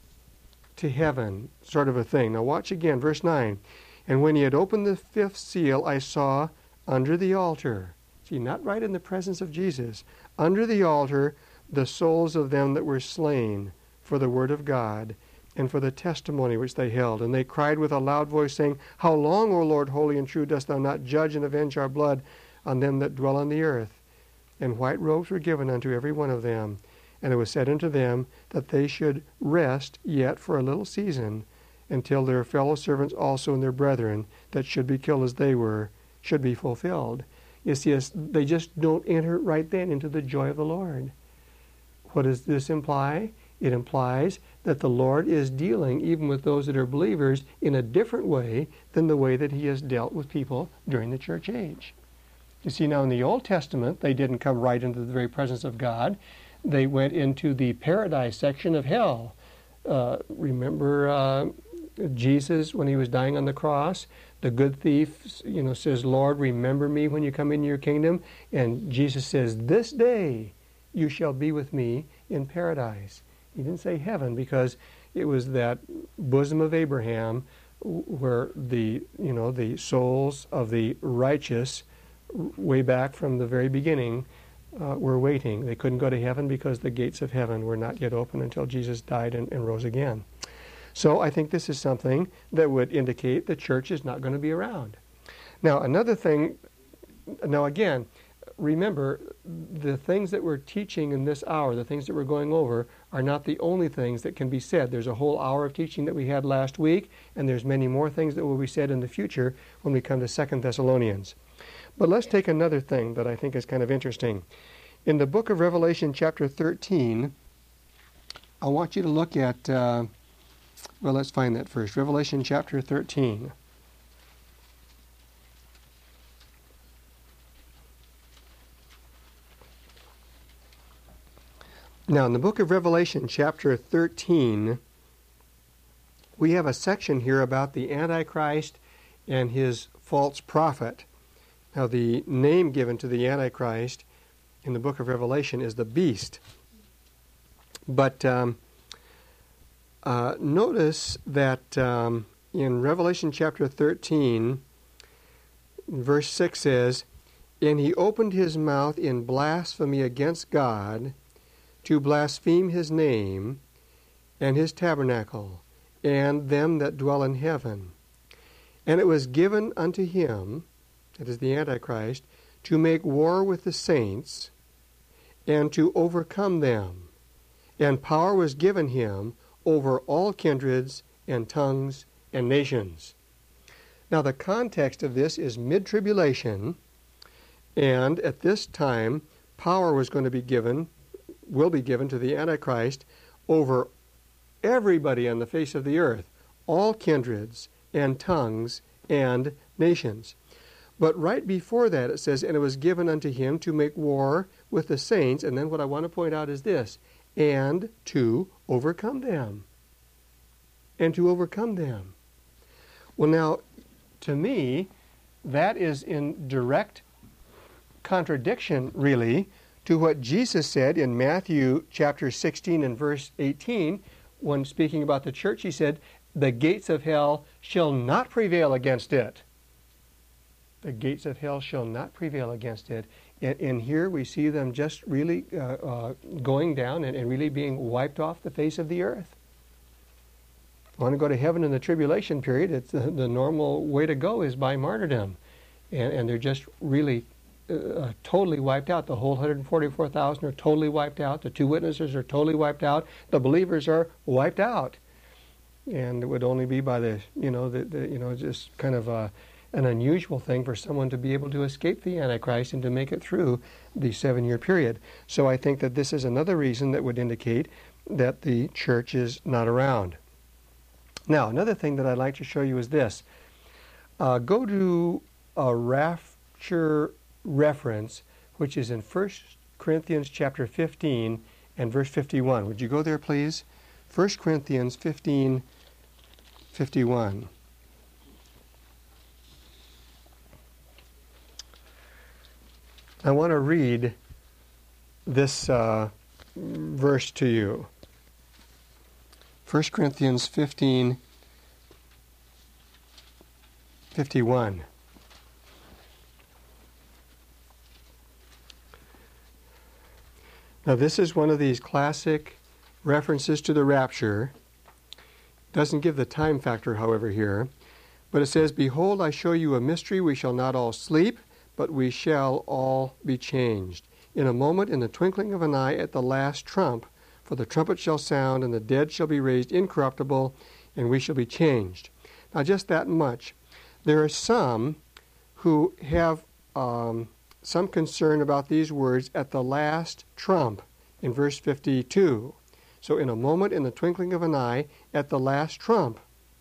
to heaven, sort of a thing. Now watch again, verse nine. And when he had opened the fifth seal, I saw under the altar, see, not right in the presence of Jesus, under the altar, the souls of them that were slain for the word of God and for the testimony which they held. And they cried with a loud voice, saying, How long, O Lord, holy and true, dost thou not judge and avenge our blood on them that dwell on the earth? And white robes were given unto every one of them. And it was said unto them that they should rest yet for a little season, until their fellow servants also and their brethren that should be killed as they were should be fulfilled. You see, they just don't enter right then into the joy of the Lord. What does this imply? It implies that the Lord is dealing even with those that are believers in a different way than the way that he has dealt with people during the church age. You see, now in the Old Testament, they didn't come right into the very presence of God. They went into the paradise section of hell. Uh, remember uh, Jesus, when he was dying on the cross, the good thief, you know, says, Lord, remember me when you come into your kingdom. And Jesus says, this day you shall be with me in paradise. He didn't say heaven, because it was that bosom of Abraham where the, you know, the souls of the righteous way back from the very beginning uh, were waiting. They couldn't go to heaven because the gates of heaven were not yet open until Jesus died and, and rose again. So I think this is something that would indicate the church is not going to be around. Now, another thing, now again, remember, the things that we're teaching in this hour, the things that we're going over, are not the only things that can be said. There's a whole hour of teaching that we had last week, and there's many more things that will be said in the future when we come to Second Thessalonians. But let's take another thing that I think is kind of interesting. In the book of Revelation, chapter thirteen, I want you to look at, uh, well, let's find that first. Revelation, chapter thirteen. Now, in the book of Revelation, chapter thirteen, we have a section here about the Antichrist and his false prophet. Now, the name given to the Antichrist in the book of Revelation is the beast. But um, uh, notice that um, in Revelation chapter thirteen, verse six says, And he opened his mouth in blasphemy against God, to blaspheme his name, and his tabernacle, and them that dwell in heaven. And it was given unto him, that is the Antichrist, to make war with the saints, and to overcome them. And power was given him over all kindreds, and tongues, and nations. Now the context of this is mid-tribulation, and at this time, power was going to be given will be given to the Antichrist over everybody on the face of the earth, all kindreds and tongues and nations. But right before that it says, and it was given unto him to make war with the saints, and then what I want to point out is this, and to overcome them. And to overcome them. Well, now, to me, that is in direct contradiction, really, to what Jesus said in Matthew chapter sixteen and verse eighteen, when speaking about the church. He said, the gates of hell shall not prevail against it. The gates of hell shall not prevail against it. And, and here we see them just really uh, uh, going down and, and really being wiped off the face of the earth. Want to go to heaven in the tribulation period, it's the, the normal way to go is by martyrdom. And, and they're just really uh, totally wiped out. The whole one hundred forty-four thousand are totally wiped out. The two witnesses are totally wiped out. The believers are wiped out. And it would only be by the, you know, the, the you know, just kind of a, an unusual thing for someone to be able to escape the Antichrist and to make it through the seven-year period. So I think that this is another reason that would indicate that the church is not around. Now, another thing that I'd like to show you is this. Uh, go to a rapture reference, which is in First Corinthians chapter fifteen and verse fifty-one. Would you go there, please? First Corinthians fifteen, fifty-one. I want to read this uh, verse to you. First Corinthians fifteen, fifty-one. Now this is one of these classic references to the rapture. Doesn't give the time factor, however, here. But it says, behold, I show you a mystery. We shall not all sleep, but we shall all be changed. In a moment, in the twinkling of an eye, at the last trump. For the trumpet shall sound, and the dead shall be raised incorruptible, and we shall be changed. Now, just that much. There are some who have um, some concern about these words, at the last trump, in verse fifty-two. So, in a moment, in the twinkling of an eye, at the last trump.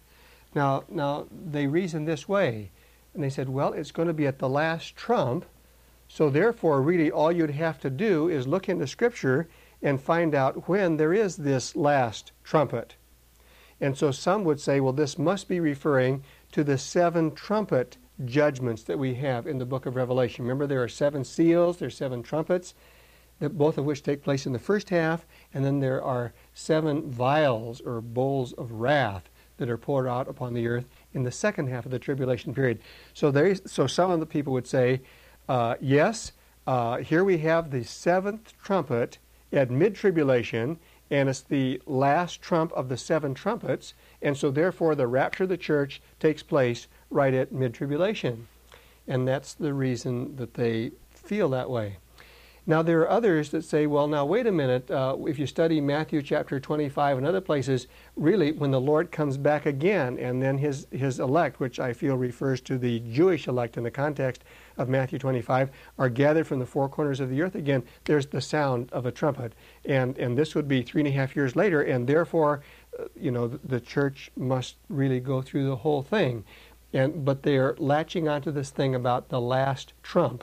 Now, now they reason this way. And they said, well, it's going to be at the last trump, so therefore, really, all you'd have to do is look into Scripture and find out when there is this last trumpet. And so some would say, well, this must be referring to the seven trumpet judgments that we have in the book of Revelation. Remember, there are seven seals, there are seven trumpets, that both of which take place in the first half, and then there are seven vials or bowls of wrath that are poured out upon the earth in the second half of the tribulation period. So there, so some of the people would say, uh, yes, uh, here we have the seventh trumpet at mid-tribulation, and it's the last trump of the seven trumpets, and so therefore the rapture of the church takes place right at mid-tribulation. And that's the reason that they feel that way. Now, there are others that say, well, now, wait a minute. Uh, if you study Matthew chapter twenty-five and other places, really, when the Lord comes back again, and then his, his elect, which I feel refers to the Jewish elect in the context of Matthew twenty-five, are gathered from the four corners of the earth again, there's the sound of a trumpet. And, and this would be three and a half years later, and therefore, uh, you know, the, the church must really go through the whole thing. And, but they're latching onto this thing about the last trump.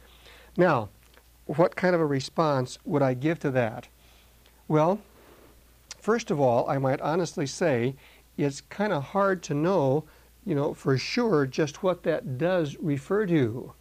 Now, what kind of a response would I give to that? Well, first of all, I might honestly say it's kind of hard to know, you know, for sure just what that does refer to.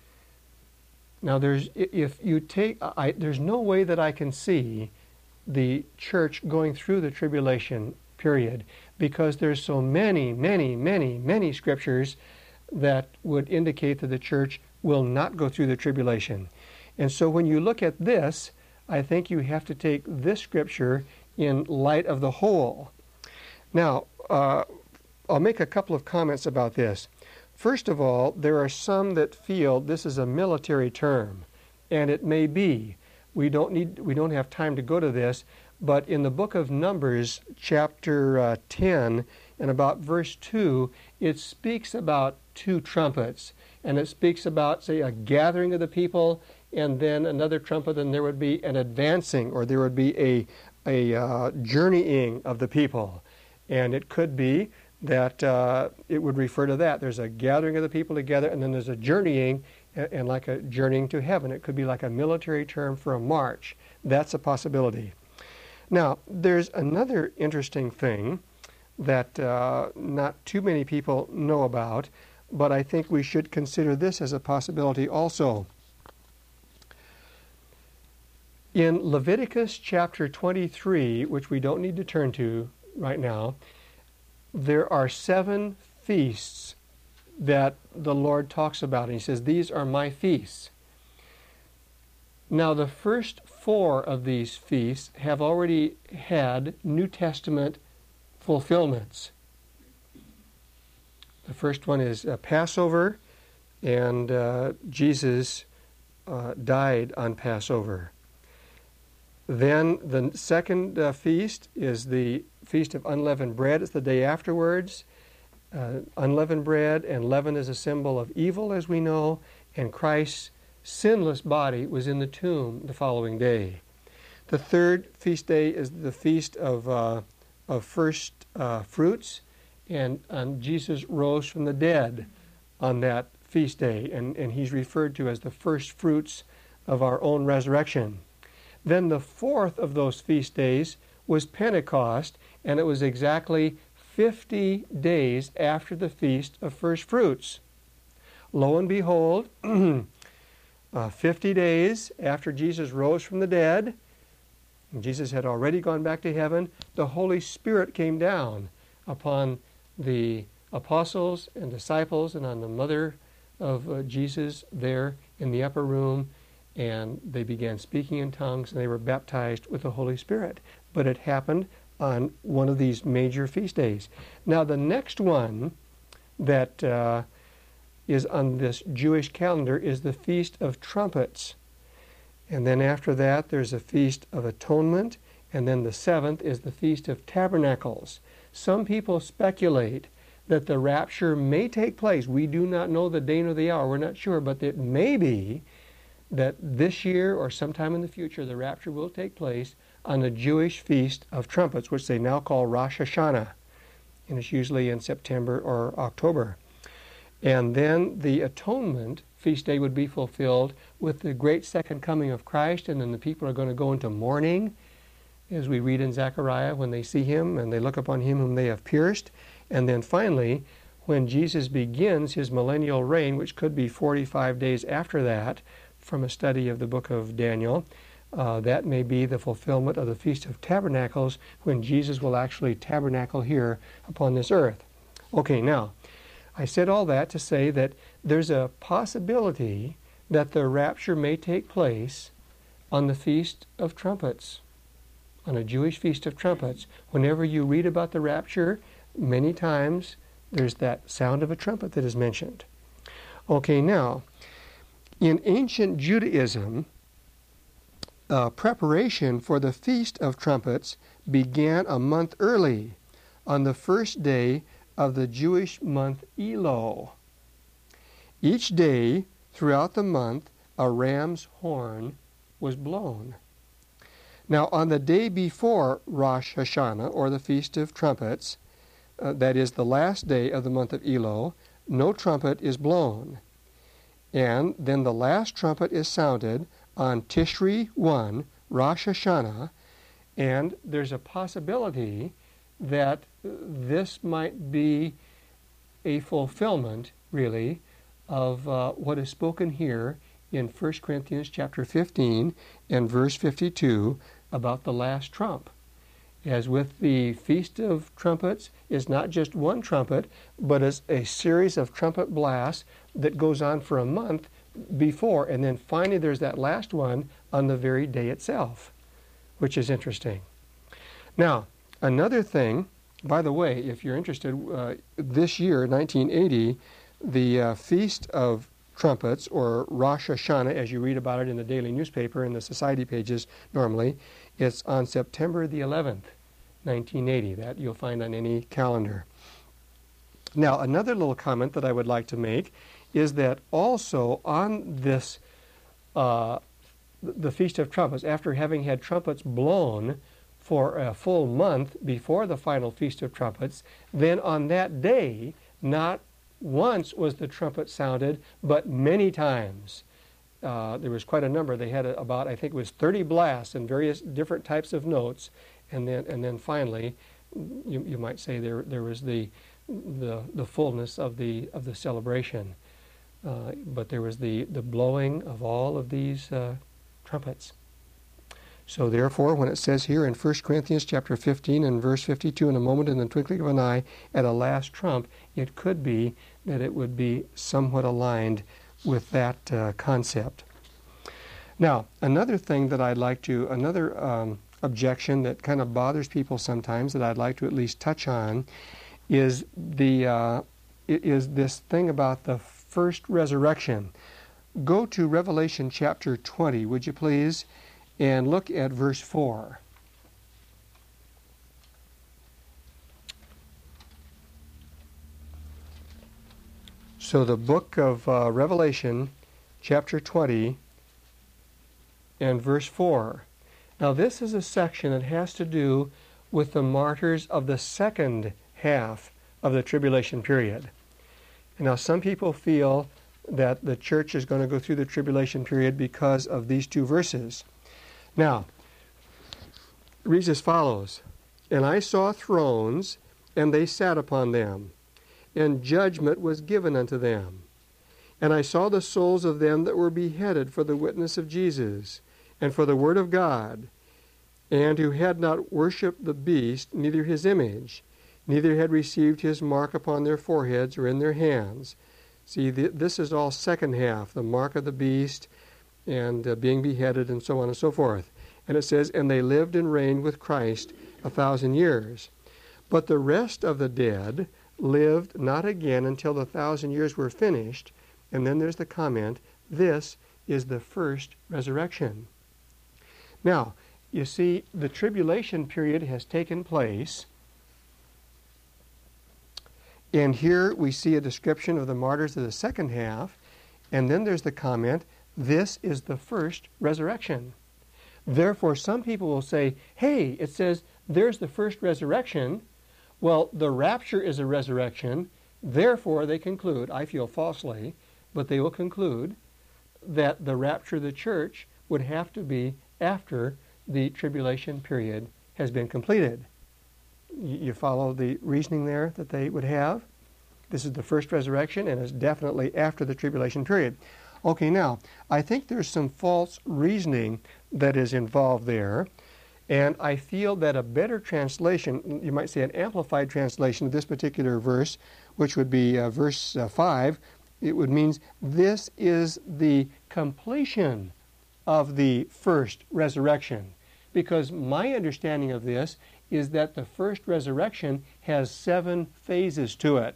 Now, there's if you take, I, there's no way that I can see the church going through the tribulation period, because there's so many, many, many, many scriptures that would indicate that the church will not go through the tribulation. And so when you look at this, I think you have to take this scripture in light of the whole. Now, uh, I'll make a couple of comments about this. First of all, there are some that feel this is a military term, and it may be. We don't need, we don't have time to go to this, but in the book of Numbers, chapter uh, ten, and about verse two, it speaks about two trumpets, and it speaks about, say, a gathering of the people, and then another trumpet, and there would be an advancing, or there would be a, a uh, journeying of the people. And it could be that uh, it would refer to that. There's a gathering of the people together, and then there's a journeying, and, and like a journeying to heaven. It could be like a military term for a march. That's a possibility. Now, there's another interesting thing that uh, not too many people know about, but I think we should consider this as a possibility also. In Leviticus chapter twenty-three, which we don't need to turn to right now, there are seven feasts that the Lord talks about. And he says, these are my feasts. Now, the first four of these feasts have already had New Testament fulfillments. The first one is uh, Passover, and uh, Jesus uh, died on Passover. Then the second uh, feast is the Feast of Unleavened Bread. It's the day afterwards. Uh, unleavened bread, and leaven is a symbol of evil, as we know, and Christ's sinless body was in the tomb the following day. The third feast day is the Feast of, uh, of First uh, Fruits, and, and Jesus rose from the dead on that feast day, and, and he's referred to as the first fruits of our own resurrection. Then the fourth of those feast days was Pentecost, and it was exactly fifty days after the Feast of First Fruits. Lo and behold, uh, fifty days after Jesus rose from the dead, and Jesus had already gone back to heaven, the Holy Spirit came down upon the apostles and disciples and on the mother of uh, Jesus there in the upper room, and they began speaking in tongues, and they were baptized with the Holy Spirit. But it happened on one of these major feast days. Now, the next one that uh, is on this Jewish calendar is the Feast of Trumpets. And then after that, there's a Feast of Atonement, and then the seventh is the Feast of Tabernacles. Some people speculate that the rapture may take place. We do not know the day nor the hour. We're not sure, but it may be that this year or sometime in the future the rapture will take place on the Jewish Feast of Trumpets, which they now call Rosh Hashanah, and it's usually in September or October. And then the Atonement feast day would be fulfilled with the great second coming of Christ, and then the people are going to go into mourning, as we read in Zechariah, when they see him and they look upon him whom they have pierced. And then finally, when Jesus begins his millennial reign, which could be forty-five days after that, from a study of the book of Daniel, uh, that may be the fulfillment of the Feast of Tabernacles, when Jesus will actually tabernacle here upon this earth. Okay, now, I said all that to say that there's a possibility that the rapture may take place on the Feast of Trumpets, on a Jewish Feast of Trumpets. Whenever you read about the rapture, many times there's that sound of a trumpet that is mentioned. Okay, now, in ancient Judaism, uh, preparation for the Feast of Trumpets began a month early, on the first day of the Jewish month Elul. Each day throughout the month, a ram's horn was blown. Now, on the day before Rosh Hashanah, or the Feast of Trumpets, uh, that is the last day of the month of Elul, no trumpet is blown. And then the last trumpet is sounded on Tishri one, Rosh Hashanah, and there's a possibility that this might be a fulfillment, really, of uh, what is spoken here in First Corinthians chapter fifteen and verse fifty-two about the last trump. As with the Feast of Trumpets, it's not just one trumpet, but it's a series of trumpet blasts that goes on for a month before, and then finally there's that last one on the very day itself, which is interesting. Now, another thing, by the way, if you're interested, uh, this year, nineteen eighty, the uh, Feast of Trumpets, or Rosh Hashanah, as you read about it in the daily newspaper and the society pages normally, it's on September the eleventh, nineteen eighty. That you'll find on any calendar. Now, another little comment that I would like to make is that also on this, uh, the Feast of Trumpets, after having had trumpets blown for a full month before the final Feast of Trumpets, then on that day, not once was the trumpet sounded, but many times. Uh, there was quite a number. They had about, I think it was thirty blasts in various different types of notes, and then and then finally you, you might say there there was the the the fullness of the of the celebration, uh, but there was the the blowing of all of these uh, trumpets. So therefore, when it says here in First Corinthians chapter fifteen and verse fifty-two, in a moment, in the twinkling of an eye, at a last trump, it could be that it would be somewhat aligned with that uh, concept. Now, another thing that I'd like to, another um, objection that kind of bothers people sometimes that I'd like to at least touch on is the uh, is this thing about the first resurrection. Go to Revelation chapter twenty, would you please? And look at verse four. So the book of uh, Revelation, chapter twenty, and verse four. Now this is a section that has to do with the martyrs of the second half of the tribulation period. And now some people feel that the church is going to go through the tribulation period because of these two verses. Now, it reads as follows, "And I saw thrones, and they sat upon them, and judgment was given unto them. And I saw the souls of them that were beheaded for the witness of Jesus, and for the word of God, and who had not worshipped the beast, neither his image, neither had received his mark upon their foreheads or in their hands." See, th- this is all second half, the mark of the beast, and uh, being beheaded, and so on and so forth. And it says, "And they lived and reigned with Christ a thousand years. But the rest of the dead lived not again until the thousand years were finished." And then there's the comment, "This is the first resurrection." Now, you see, the tribulation period has taken place. And here we see a description of the martyrs of the second half. And then there's the comment, "This is the first resurrection." Therefore, some people will say, hey, it says there's the first resurrection. Well, the rapture is a resurrection. Therefore, they conclude, I feel falsely, but they will conclude that the rapture of the church would have to be after the tribulation period has been completed. You follow the reasoning there that they would have? This is the first resurrection, and it's definitely after the tribulation period. Okay, now, I think there's some false reasoning that is involved there, and I feel that a better translation, you might say an amplified translation of this particular verse, which would be uh, verse uh, five, it would mean this is the completion of the first resurrection. Because my understanding of this is that the first resurrection has seven phases to it.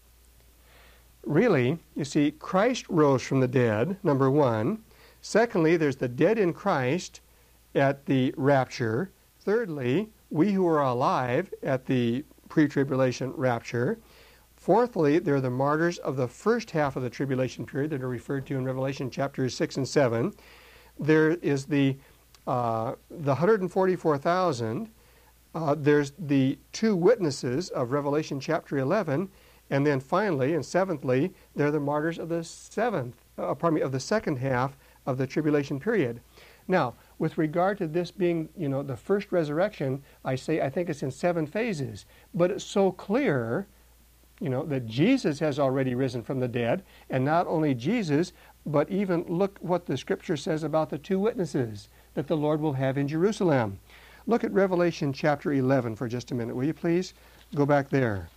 Really, you see, Christ rose from the dead, number one. Secondly, there's the dead in Christ at the rapture. Thirdly, we who are alive at the pre-tribulation rapture. Fourthly, there are the martyrs of the first half of the tribulation period that are referred to in Revelation chapters six and seven. There is the, uh, the one hundred forty-four thousand. Uh, there's the two witnesses of Revelation chapter eleven. And then finally, and seventhly, they're the martyrs of the seventh, uh, pardon me, of the second half of the tribulation period. Now, with regard to this being, you know, the first resurrection, I say I think it's in seven phases. But it's so clear, you know, that Jesus has already risen from the dead, and not only Jesus, but even look what the Scripture says about the two witnesses that the Lord will have in Jerusalem. Look at Revelation chapter eleven for just a minute, will you please? Go back there.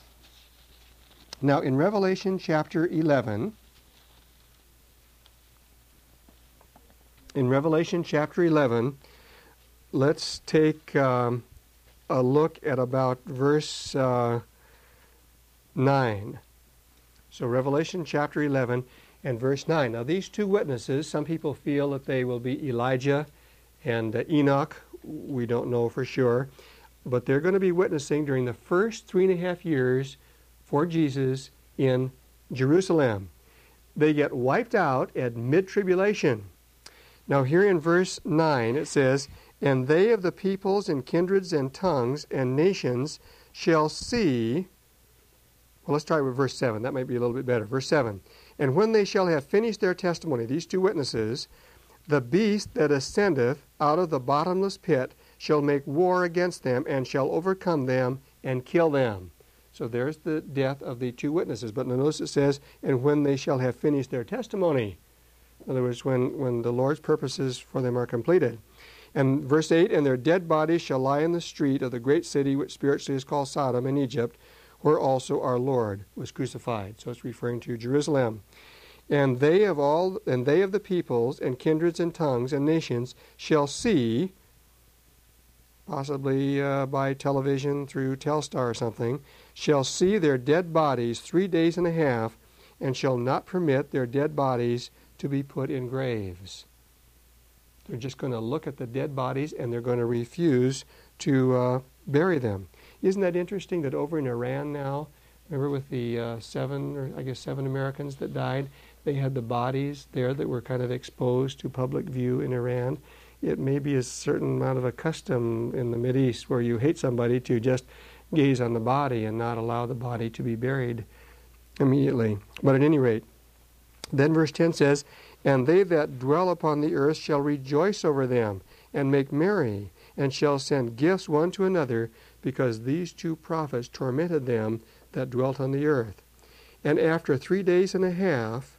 Now, in Revelation chapter eleven, in Revelation chapter eleven, let's take um, a look at about verse uh, nine. So Revelation chapter eleven and verse nine. Now, these two witnesses, some people feel that they will be Elijah and uh, Enoch. We don't know for sure. But they're going to be witnessing during the first three and a half years for Jesus in Jerusalem. They get wiped out at mid-tribulation. Now here in verse nine it says, "And they of the peoples and kindreds and tongues and nations shall see," well, let's try with verse seven. That might be a little bit better. Verse seven. "And when they shall have finished their testimony," these two witnesses, "the beast that ascendeth out of the bottomless pit shall make war against them, and shall overcome them, and kill them. So there's the death of the two witnesses. But notice it says, and when they shall have finished their testimony. In other words, when, when the Lord's purposes for them are completed. And verse eight, and their dead bodies shall lie in the street of the great city, which spiritually is called Sodom in Egypt, where also our Lord was crucified. So it's referring to Jerusalem. And they of all, and they of the peoples and kindreds and tongues and nations shall see, possibly uh, by television through Telstar or something, shall see their dead bodies three days and a half, and shall not permit their dead bodies to be put in graves. They're just going to look at the dead bodies, and they're going to refuse to uh, bury them. Isn't that interesting that over in Iran now, remember with the uh, seven, or I guess seven Americans that died, they had the bodies there that were kind of exposed to public view in Iran. It may be a certain amount of a custom in the Mideast where you hate somebody to just gaze on the body and not allow the body to be buried immediately. But at any rate, then verse ten says, and they that dwell upon the earth shall rejoice over them, and make merry, and shall send gifts one to another, because these two prophets tormented them that dwelt on the earth. And after three days and a half,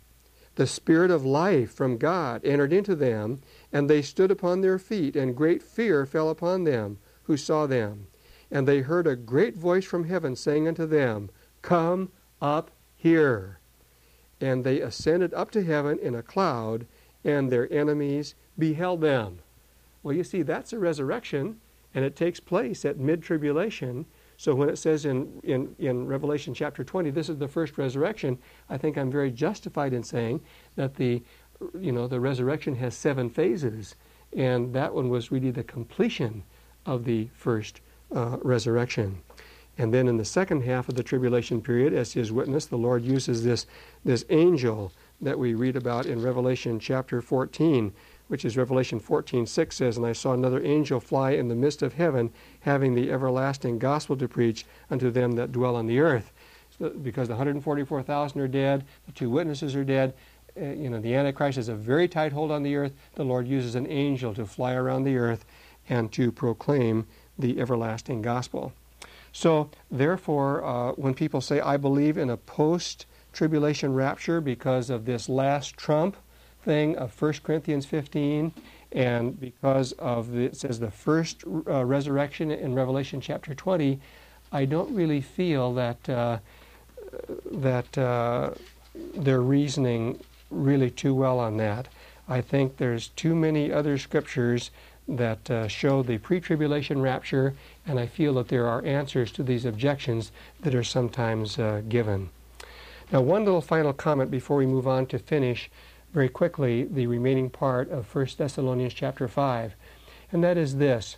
the Spirit of life from God entered into them, and they stood upon their feet, and great fear fell upon them who saw them. And they heard a great voice from heaven saying unto them, come up here. And they ascended up to heaven in a cloud, and their enemies beheld them. Well, you see, that's a resurrection, and it takes place at mid-tribulation. So when it says in, in, in Revelation chapter twenty, this is the first resurrection, I think I'm very justified in saying that the, you know, the resurrection has seven phases, and that one was really the completion of the first uh, resurrection. And then in the second half of the tribulation period, as his witness, the Lord uses this, this angel that we read about in Revelation chapter fourteen, which is Revelation fourteen six says, and I saw another angel fly in the midst of heaven, having the everlasting gospel to preach unto them that dwell on the earth. So, because the one hundred forty-four thousand are dead, the two witnesses are dead, uh, you know, the Antichrist has a very tight hold on the earth. The Lord uses an angel to fly around the earth and to proclaim the everlasting gospel. So, therefore, uh, when people say, I believe in a post-tribulation rapture because of this last trump thing of First Corinthians fifteen, and because of, the, it says, the first uh, resurrection in Revelation chapter twenty, I don't really feel that, uh, that uh, they're reasoning really too well on that. I think there's too many other scriptures that uh, show the pre-tribulation rapture, and I feel that there are answers to these objections that are sometimes uh, given. Now, one little final comment before we move on to finish very quickly the remaining part of First Thessalonians chapter five, and that is this.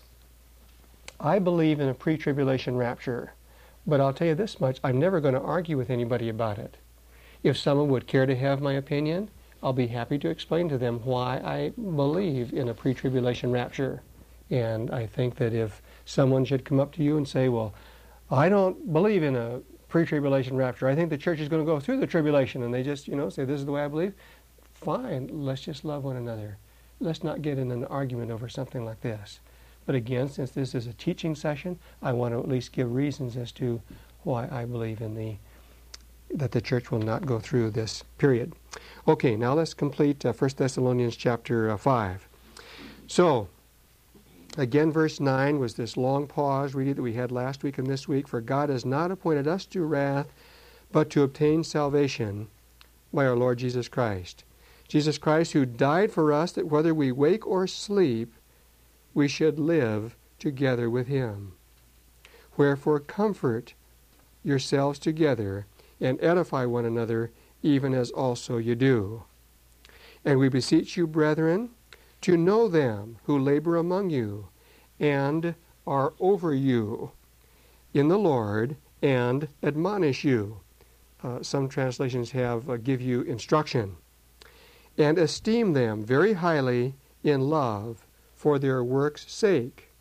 I believe in a pre-tribulation rapture, but I'll tell you this much, I'm never going to argue with anybody about it. If someone would care to have my opinion, I'll be happy to explain to them why I believe in a pre-tribulation rapture. And I think that if someone should come up to you and say, well, I don't believe in a pre-tribulation rapture, I think the church is going to go through the tribulation, and they just, you know, say, this is the way I believe, fine, let's just love one another. Let's not get in an argument over something like this. But again, since this is a teaching session, I want to at least give reasons as to why I believe in the that the church will not go through this period. Okay, now let's complete uh, First Thessalonians chapter uh, five. So, again, verse nine was this long pause reading that we had last week and this week. For God has not appointed us to wrath, but to obtain salvation by our Lord Jesus Christ. Jesus Christ, who died for us, that whether we wake or sleep, we should live together with him. Wherefore comfort yourselves together, and edify one another, even as also you do. And we beseech you, brethren, to know them who labor among you, and are over you in the Lord, and admonish you. Uh, some translations have uh, give you instruction. And esteem them very highly in love for their work's sake.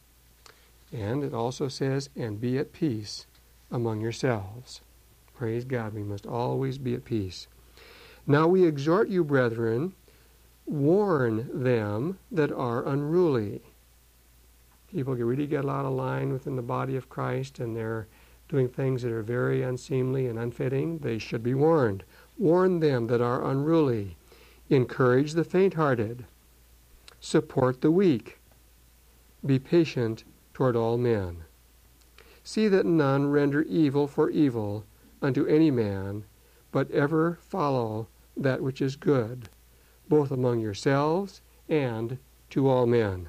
And it also says, and be at peace among yourselves. Praise God, we must always be at peace. Now we exhort you, brethren, warn them that are unruly. people get really get out of line within the body of Christ, and they're doing things that are very unseemly and unfitting, they should be warned. Warn them that are unruly. Encourage the faint-hearted. Support the weak. Be patient toward all men. See that none render evil for evil unto any man, but ever follow that which is good, both among yourselves and to all men.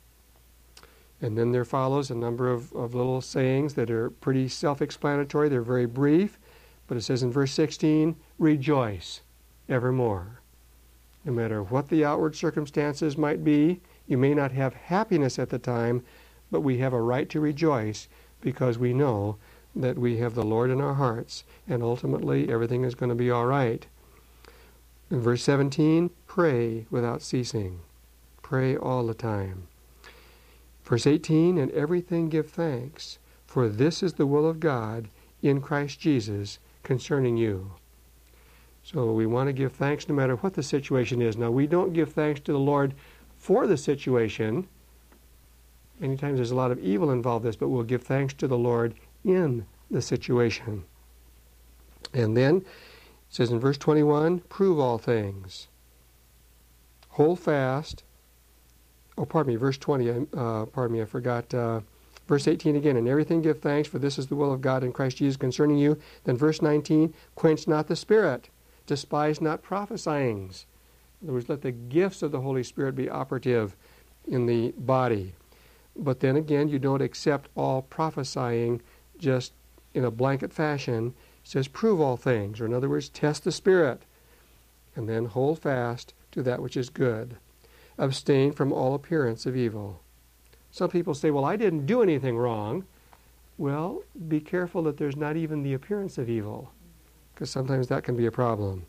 And then there follows a number of, of little sayings that are pretty self-explanatory. They're very brief, but it says in verse sixteen, rejoice evermore. No matter what the outward circumstances might be, you may not have happiness at the time, but we have a right to rejoice because we know that we have the Lord in our hearts, and ultimately everything is going to be all right. In verse seventeen, pray without ceasing. Pray all the time. Verse eighteen, and everything give thanks, for this is the will of God in Christ Jesus concerning you. So we want to give thanks no matter what the situation is. Now, we don't give thanks to the Lord for the situation. Many times there's a lot of evil involved in this, but we'll give thanks to the Lord in the situation. And then it says in verse twenty-one, prove all things. Hold fast. Oh, pardon me, verse twenty, uh, pardon me, I forgot. Uh, verse eighteen again, and everything give thanks, for this is the will of God in Christ Jesus concerning you. Then verse nineteen, quench not the Spirit, despise not prophesyings. In other words, let the gifts of the Holy Spirit be operative in the body. But then again, you don't accept all prophesying just in a blanket fashion. It says, prove all things, or in other words, test the Spirit, and then hold fast to that which is good. Abstain from all appearance of evil. Some people say, well, I didn't do anything wrong. Well, be careful that there's not even the appearance of evil, because sometimes that can be a problem.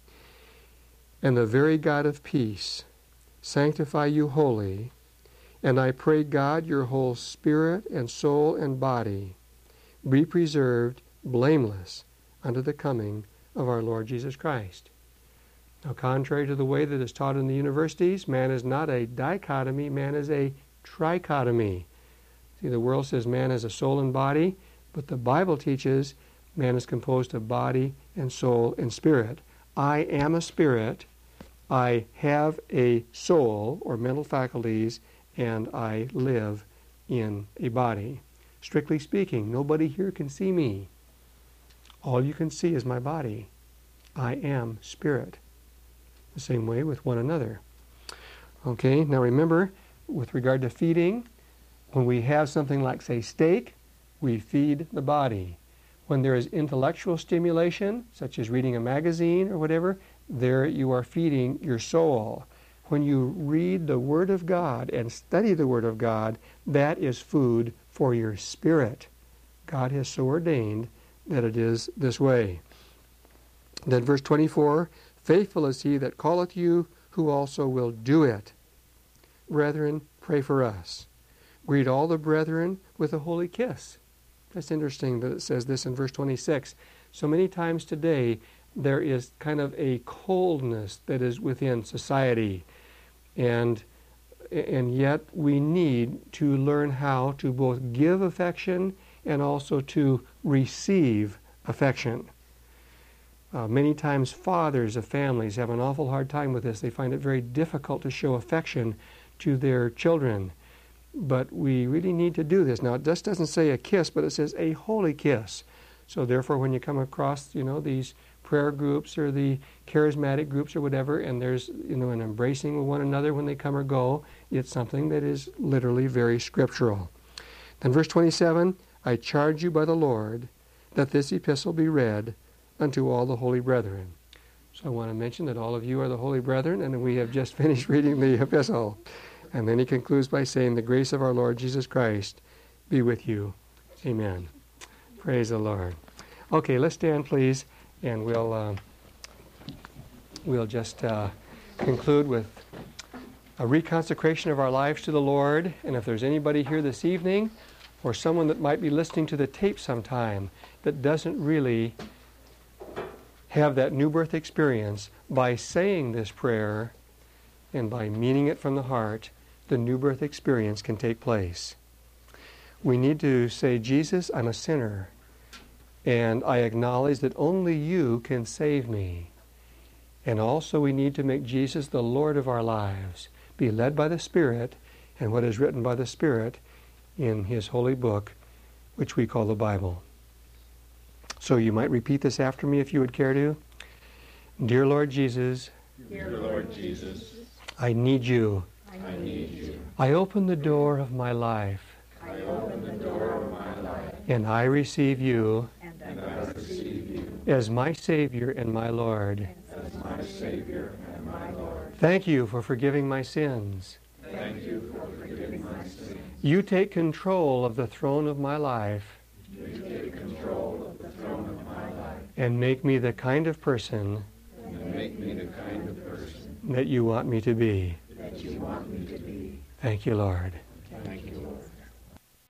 And the very God of peace sanctify you wholly, and I pray God your whole spirit and soul and body be preserved blameless unto the coming of our Lord Jesus Christ. Now, contrary to the way that is taught in the universities, man is not a dichotomy, man is a trichotomy. See, the world says man has a soul and body, but the Bible teaches man is composed of body and soul and spirit. I am a spirit, I have a soul or mental faculties, and I live in a body. Strictly speaking, nobody here can see me. All you can see is my body. I am spirit. The same way with one another. Okay, now remember, with regard to feeding, when we have something like, say, steak, we feed the body. When there is intellectual stimulation, such as reading a magazine or whatever, there you are feeding your soul. When you read the Word of God and study the Word of God, that is food for your spirit. God has so ordained that it is this way. Then verse twenty-four, faithful is he that calleth you, who also will do it. Brethren, pray for us. Greet all the brethren with a holy kiss. That's interesting that it says this in verse twenty-six. So many times today, there is kind of a coldness that is within society. And, and yet we need to learn how to both give affection and also to receive affection. Uh, many times fathers of families have an awful hard time with this. They find it very difficult to show affection to their children. But we really need to do this. Now, it just doesn't say a kiss, but it says a holy kiss. So therefore, when you come across, you know, these prayer groups or the charismatic groups or whatever, and there's, you know, an embracing with one another when they come or go, it's something that is literally very scriptural. Then verse twenty-seven, I charge you by the Lord that this epistle be read unto all the holy brethren. So I want to mention that all of you are the holy brethren, and we have just finished reading the epistle. And then he concludes by saying, the grace of our Lord Jesus Christ be with you. Amen. Praise the Lord. Okay, let's stand, please, and we'll uh, we'll just uh, conclude with a reconsecration of our lives to the Lord. And if there's anybody here this evening, or someone that might be listening to the tape sometime that doesn't really have that new birth experience, by saying this prayer and by meaning it from the heart, the new birth experience can take place. We need to say, Jesus, I'm a sinner, and I acknowledge that only you can save me. And also we need to make Jesus the Lord of our lives, be led by the Spirit and what is written by the Spirit in His holy book, which we call the Bible. So you might repeat this after me if you would care to. Dear Lord Jesus, Dear Lord Jesus, I need you. I need you. I open the door of my life, I open the door of my life, and I receive you and I receive you as my Savior and my Lord. as my Savior and my Lord. Thank you for forgiving my sins. Thank you for forgiving my sins. You take control of the throne of my life You take control of the throne of my life and make me the kind of person and make me the kind of person that you want me to be. that you want me to be. Thank you, Lord.